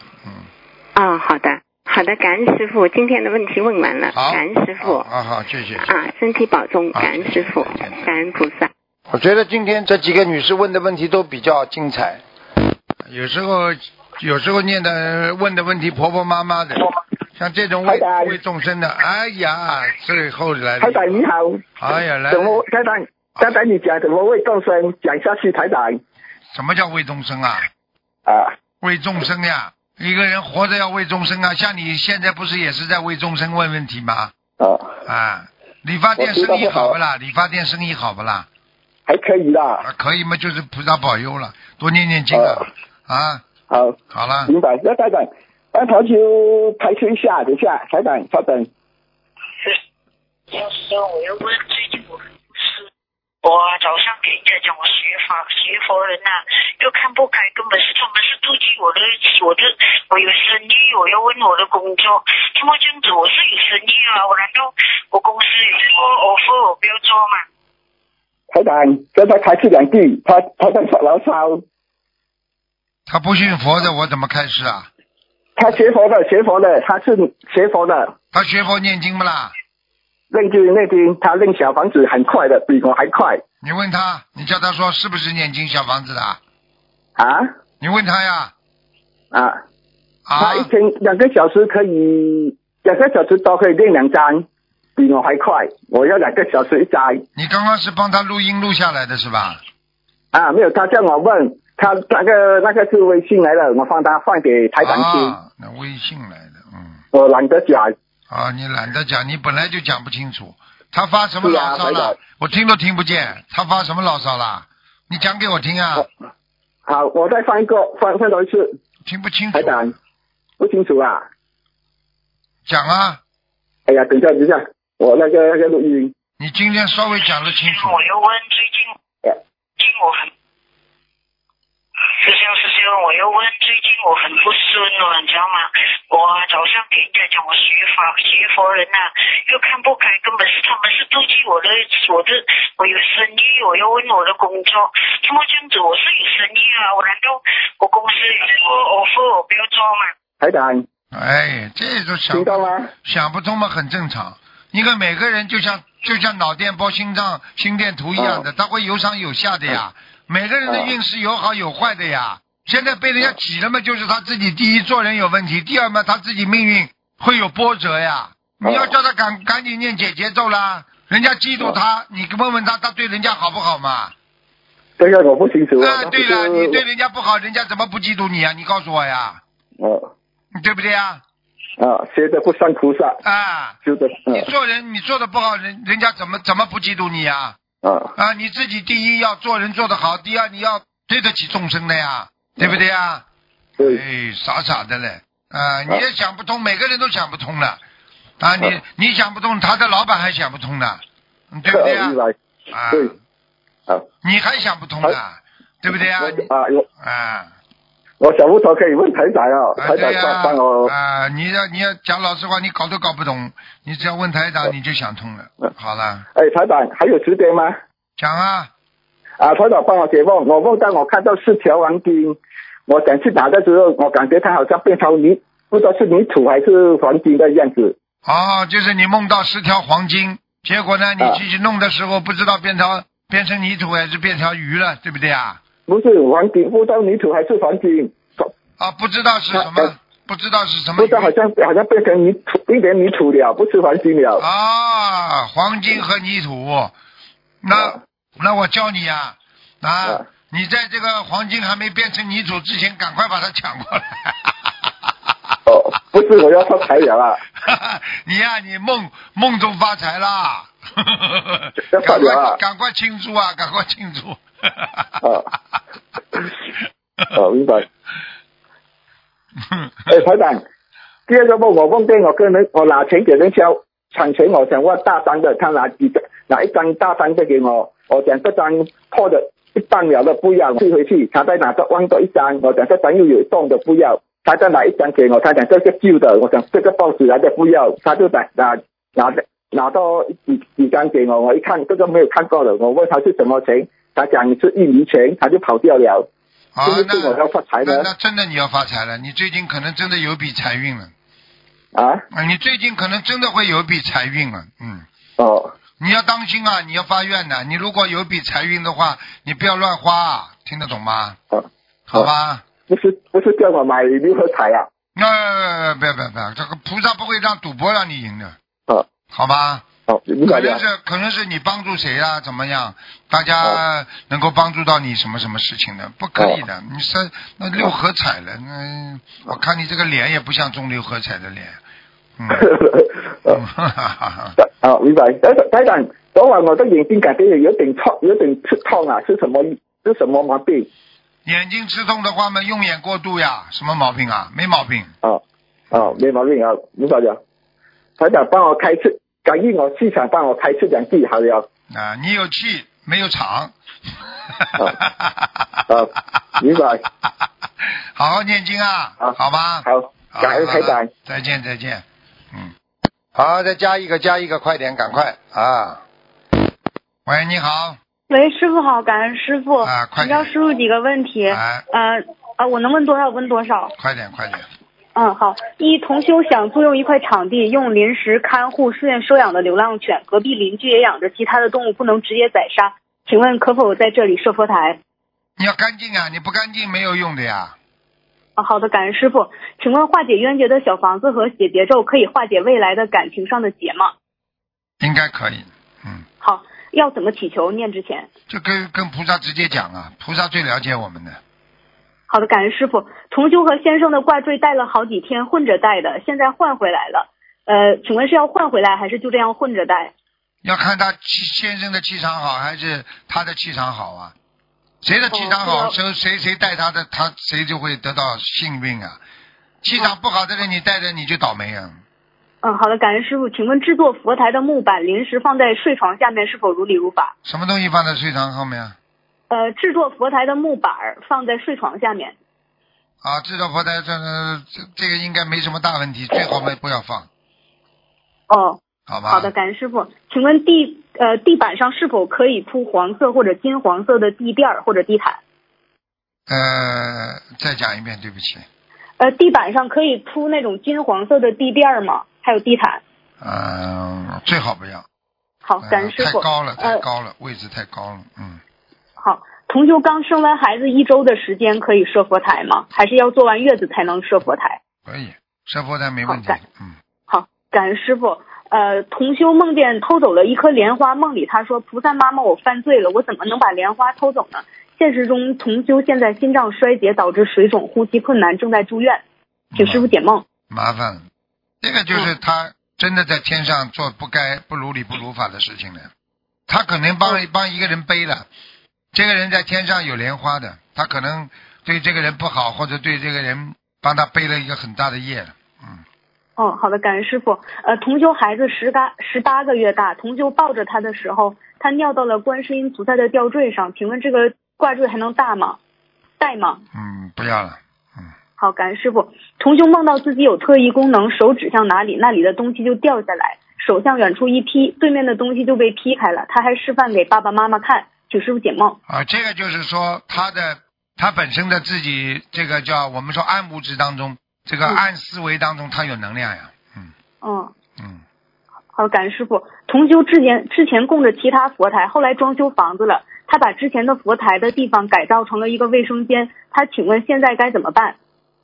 好的，感恩师父，今天的问题问完了，感恩师父。 好，谢谢。 身体保重，感恩师父，感恩菩萨。 我觉得今天这几个女士问的问题都比较精彩，有时候问的问题婆婆妈妈的，像这种为众生的，哎呀，最后来台长你好。 哎呀，来。 台长你讲怎么为众生讲下去，台长。 什么叫为众生啊？为众生呀。一个人活着要为众生啊，像你现在不是也是在为众生问问题吗？理发店生意好不啦？理发店生意好不啦？ 还可以啦。 可以嘛，就是菩萨保佑了，多念念经好了。 明白。那台长，帮头就排除一下，等一下，台长稍等。 我要问最近我早上给人家讲我学佛人又看不开，根本是他们是妒忌我的我有生意，我要问我的工作，怎么这样子？我是有生意我难道我公司有offer我不要做吗？ 台长跟他开示2句，他在发牢骚。 他不信佛的，我怎么开示啊？ 他学佛的，他是学佛的。 他学佛念经不啦？ 念经，他念小房子很快的，比我还快。 你问他，你叫他说是不是念经小房子的？啊？你问他呀。 他一天2个小时可以，2个小时都可以念2张，比我还快。我要2个小时1张。 你刚刚是帮他录音录下来的是吧？ 没有，他叫我问他那个是微信来的，我放给台长听。 那微信来的， 我懒得讲。 你懒得讲，你本来就讲不清楚。他发什么牢骚了？我听都听不见。他发什么牢骚了？你讲给我听啊。 好，我再放多一次。 听不清楚。 台长，不清楚啊。 讲啊。 哎呀，等一下，我那个录音。 你今天稍微讲得清楚。 我又问最近我很。师兄，我又问最近我很不顺了，你知道吗？我早上给人家讲我学佛人呐，又看不开，根本是他们是妒忌我有生意，我又问我的工作，怎么这样子？我是有生意啊，我难道我公司我不要做吗？ 台长， 这种想不通嘛，很正常。因为每个人就像脑电波、心电图一样的，它会有上有下的呀。每个人的运势有好有坏的呀。现在被人家挤了嘛，就是他自己第一做人有问题，第二嘛他自己命运会有波折呀。你要叫他赶紧念解结咒啦，人家嫉妒他，你问问他对人家好不好嘛？ 这个我不清楚。 对了，你对人家不好，人家怎么不嫉妒你啊？你告诉我呀。对不对呀？ 学的不像菩萨。修的。 你做人你做的不好，人家怎么不嫉妒你呀？你自己第一要做人做得好，第二你要对得起众生的呀，对不对呀？ 对。 傻的嘞，你也想不通，每个人都想不通了，你想不通，他的老板还想不通呢，对不对呀？ 对。 你还想不通呢，对不对呀？ 我想不通可以问台长台长帮我。 你要讲老实话，你搞都搞不懂，你只要问台长你就想通了。好了。 台长还有时间吗？ 讲啊。 台长帮我解梦，我梦到我看到4条黄金，我想去拿的时候，我感觉它好像变成不知道是泥土还是黄金的样子。 就是你梦到10条黄金，结果呢你继续弄的时候不知道变成泥土还是变条鱼了，对不对啊？ 不是黄金，不知道泥土还是黄金。 不知道是什么，不知道是什么。 不知道好像变成一点泥土了，不是黄金了。 黄金和泥土，那我教你啊，你在这个黄金还没变成泥土之前，赶快把它抢过来。 不是我要发财了啊！ 你梦中发财啦！赶快庆祝啊！赶快庆祝！ 明白。台长，第二个梦我梦见我拿钱给人家抢钱，我想问大张的，他拿一张大张的给我，我讲这张破的一半了的不要，退回去，他再拿换多一张，我讲这张又有洞的不要，他再拿一张给我，他讲这个旧的，我讲这个报纸来的不要，他就拿到几张给我，我一看这个没有看过的，我问他是什么钱，他讲是印尼钱，他就跑掉了。是我要发财的。 那真的你要发财了，你最近可能真的有笔财运了。你最近可能真的会有笔财运了。你要当心啊，你要发愿的。你如果有笔财运的话，你不要乱花，听得懂吗？好吧。 不是叫我买6合彩啊。 不要，这个菩萨不会让赌博让你赢的。好吧。可能是你帮助谁啊？怎么样？大家能够帮助到你什么事情的？不可以的。你是那6合彩了，我看你这个脸也不像中6合彩的脸。 明白。台长，昨晚我的眼睛感觉有点刺痛啊，是什么毛病？ 眼睛刺痛的话嘛，用眼过度呀，什么毛病啊？没毛病。 没毛病啊，明白了。台长帮我开刺。感应我气场，帮我开出2句好了。 你有气没有场。 明白。 好好念经啊，好吧。 好，感恩台长。 再见。好，再加一个，快点，赶快啊！喂，你好。 喂，师傅好，感恩师傅。 快点。 请教师傅几个问题。我能问多少问多少。 快点。 好。一，同修想租用一块场地，用临时看护寺院收养的流浪犬，隔壁邻居也养着其他的动物，不能直接宰杀，请问可否在这里设佛台？ 你要干净啊，你不干净没有用的呀。 好的，感恩师父。请问化解冤结的小房子和写结咒可以化解未来的感情上的结吗？ 应该可以。 好，要怎么祈求？念之前就跟菩萨直接讲啊，菩萨最了解我们的。 好的，感恩师父。同修和先生的挂坠戴了好几天，混着戴的，现在换回来了。请问是要换回来，还是就这样混着戴？ 要看他先生的气场好，还是他的气场好啊？谁的气场好，谁带他的，他谁就会得到幸运啊。气场不好的人，你带着你就倒霉啊。 好的，感恩师父。请问制作佛台的木板临时放在睡床下面是否如理如法？ 什么东西放在睡床后面啊？ 制作佛台的木板放在睡床下面。 制作佛台这个应该没什么大问题，最好不要放。好吧。 好的，感恩师父。请问地板上是否可以铺黄色或者金黄色的地垫或者地毯？ 再讲一遍，对不起。 地板上可以铺那种金黄色的地垫吗？还有地毯？ 最好不要。 好，感恩师父。 太高了，位置太高了。 好，同修刚生完孩子1周的时间可以设佛台吗？还是要做完月子才能设佛台？ 可以，设佛台没问题。 好，感恩师父。同修梦见偷走了一颗莲花，梦里他说菩萨妈妈我犯罪了，我怎么能把莲花偷走呢？现实中同修现在心脏衰竭导致水肿，呼吸困难，正在住院，请师父解梦。 麻烦了，这个就是他真的在天上做不如理不如法的事情了。他可能帮一个人背了，这个人在天上有莲花的，他可能对这个人不好，或者对这个人帮他背了一个很大的业了。 好的，感恩师父。同修孩子18个月大，同修抱着他的时候，他尿到了观世音菩萨的吊坠上，请问这个挂坠还能戴吗？ 不要了。 好，感恩师父。同修梦到自己有特异功能，手指向哪里，那里的东西就掉下来，手向远处一劈，对面的东西就被劈开了，他还示范给爸爸妈妈看，请师父解梦。 这个就是说他本身的自己这个叫我们说暗物质当中，这个暗思维当中他有能量呀。 好，感恩师父。同修之前供着其他佛台，后来装修房子了，他把之前的佛台的地方改造成了一个卫生间，他请问现在该怎么办？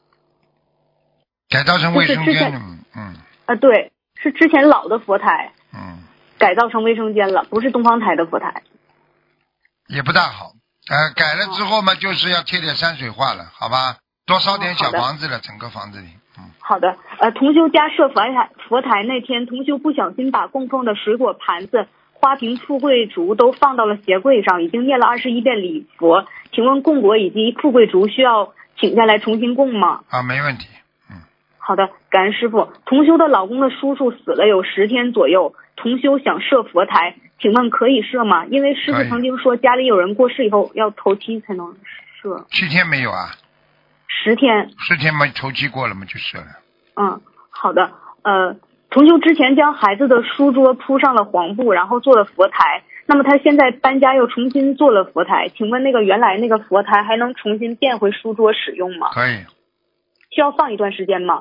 改造成卫生间？ 对，是之前老的佛台，改造成卫生间了，不是东方台的佛台。 也不大好，改了之后嘛，就是要贴点山水画了，好吧？多烧点小房子了，整个房子里。 好的，同修家设佛台那天，同修不小心把供奉的水果盘子、花瓶、富贵竹都放到了鞋柜上，已经念了21遍礼佛，请问供果以及富贵竹需要请下来重新供吗？ 没问题。 好的，感恩师父。同修的老公的叔叔死了有10天左右，同修想设佛台，请问可以设吗？因为师父曾经说家里有人过世以后要头七才能设。7 天没有啊 ？10天。 10天嘛，头七过了嘛，就设了。 好的。同修之前将孩子的书桌铺上了黄布，然后做了佛台。那么他现在搬家又重新做了佛台，请问那个原来那个佛台还能重新变回书桌使用吗？ 可以。 需要放一段时间吗？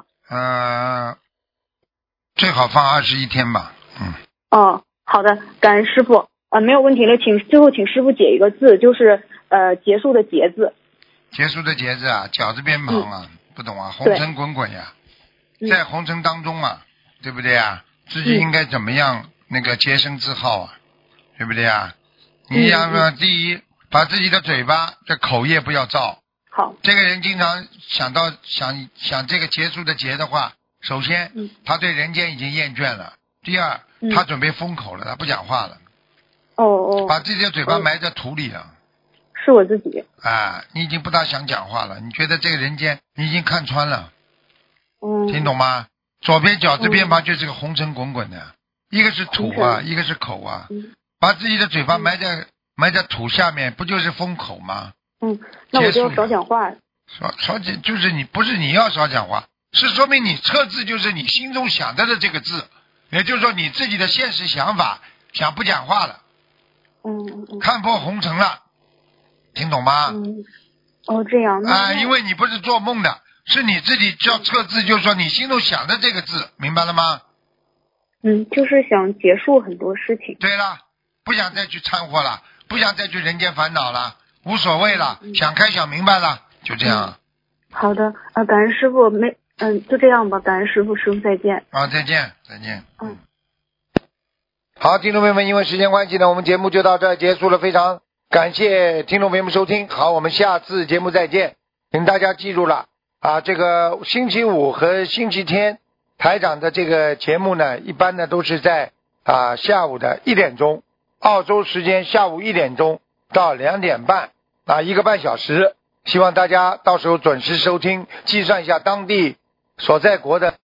最好放21天吧。 好的，感恩师父。没有问题了，最后请师父解一个字，就是结束的结字。 结束的结字啊，饺子边旁啊，不懂啊，红尘滚滚呀，在红尘当中嘛，对不对啊？自己应该怎么样那个洁身自好啊，对不对啊？你要说第一，把自己的嘴巴这口业不要造。 好， 这个人经常想这个结束的结的话，首先他对人间已经厌倦了，第二他准备封口了，他不讲话了。把自己的嘴巴埋在土里了。 是我自己。 你已经不大想讲话了，你觉得这个人间你已经看穿了。听懂吗？左边饺子边旁就是个红尘滚滚的，一个是土啊，一个是口啊。把自己的嘴巴埋在土下面，不就是封口吗？ 那我就要少讲话。 少讲就是你不是你要少讲话，是说明你测字就是你心中想的这个字，也就是说你自己的现实想法想不讲话了。看破红尘了，听懂吗？ 这样。 因为你不是做梦的， 是你自己叫测字，就是说你心中想的这个字，明白了吗？ 就是想结束很多事情。 对了，不想再去掺和了，不想再去人间烦恼了，无所谓了，想开想明白了，就这样。 好的，感恩师傅，就这样吧，感恩师傅，师傅再见。 再见。好，听众朋友们，因为时间关系呢，我们节目就到这儿结束了，非常感谢听众朋友们收听，好，我们下次节目再见。请大家记住了这个星期五和星期天台长的这个节目呢，一般呢都是在下午的1点钟，澳洲时间下午1点钟到2点半1个半小时，希望大家到时候准时收听，计算一下当地所在国的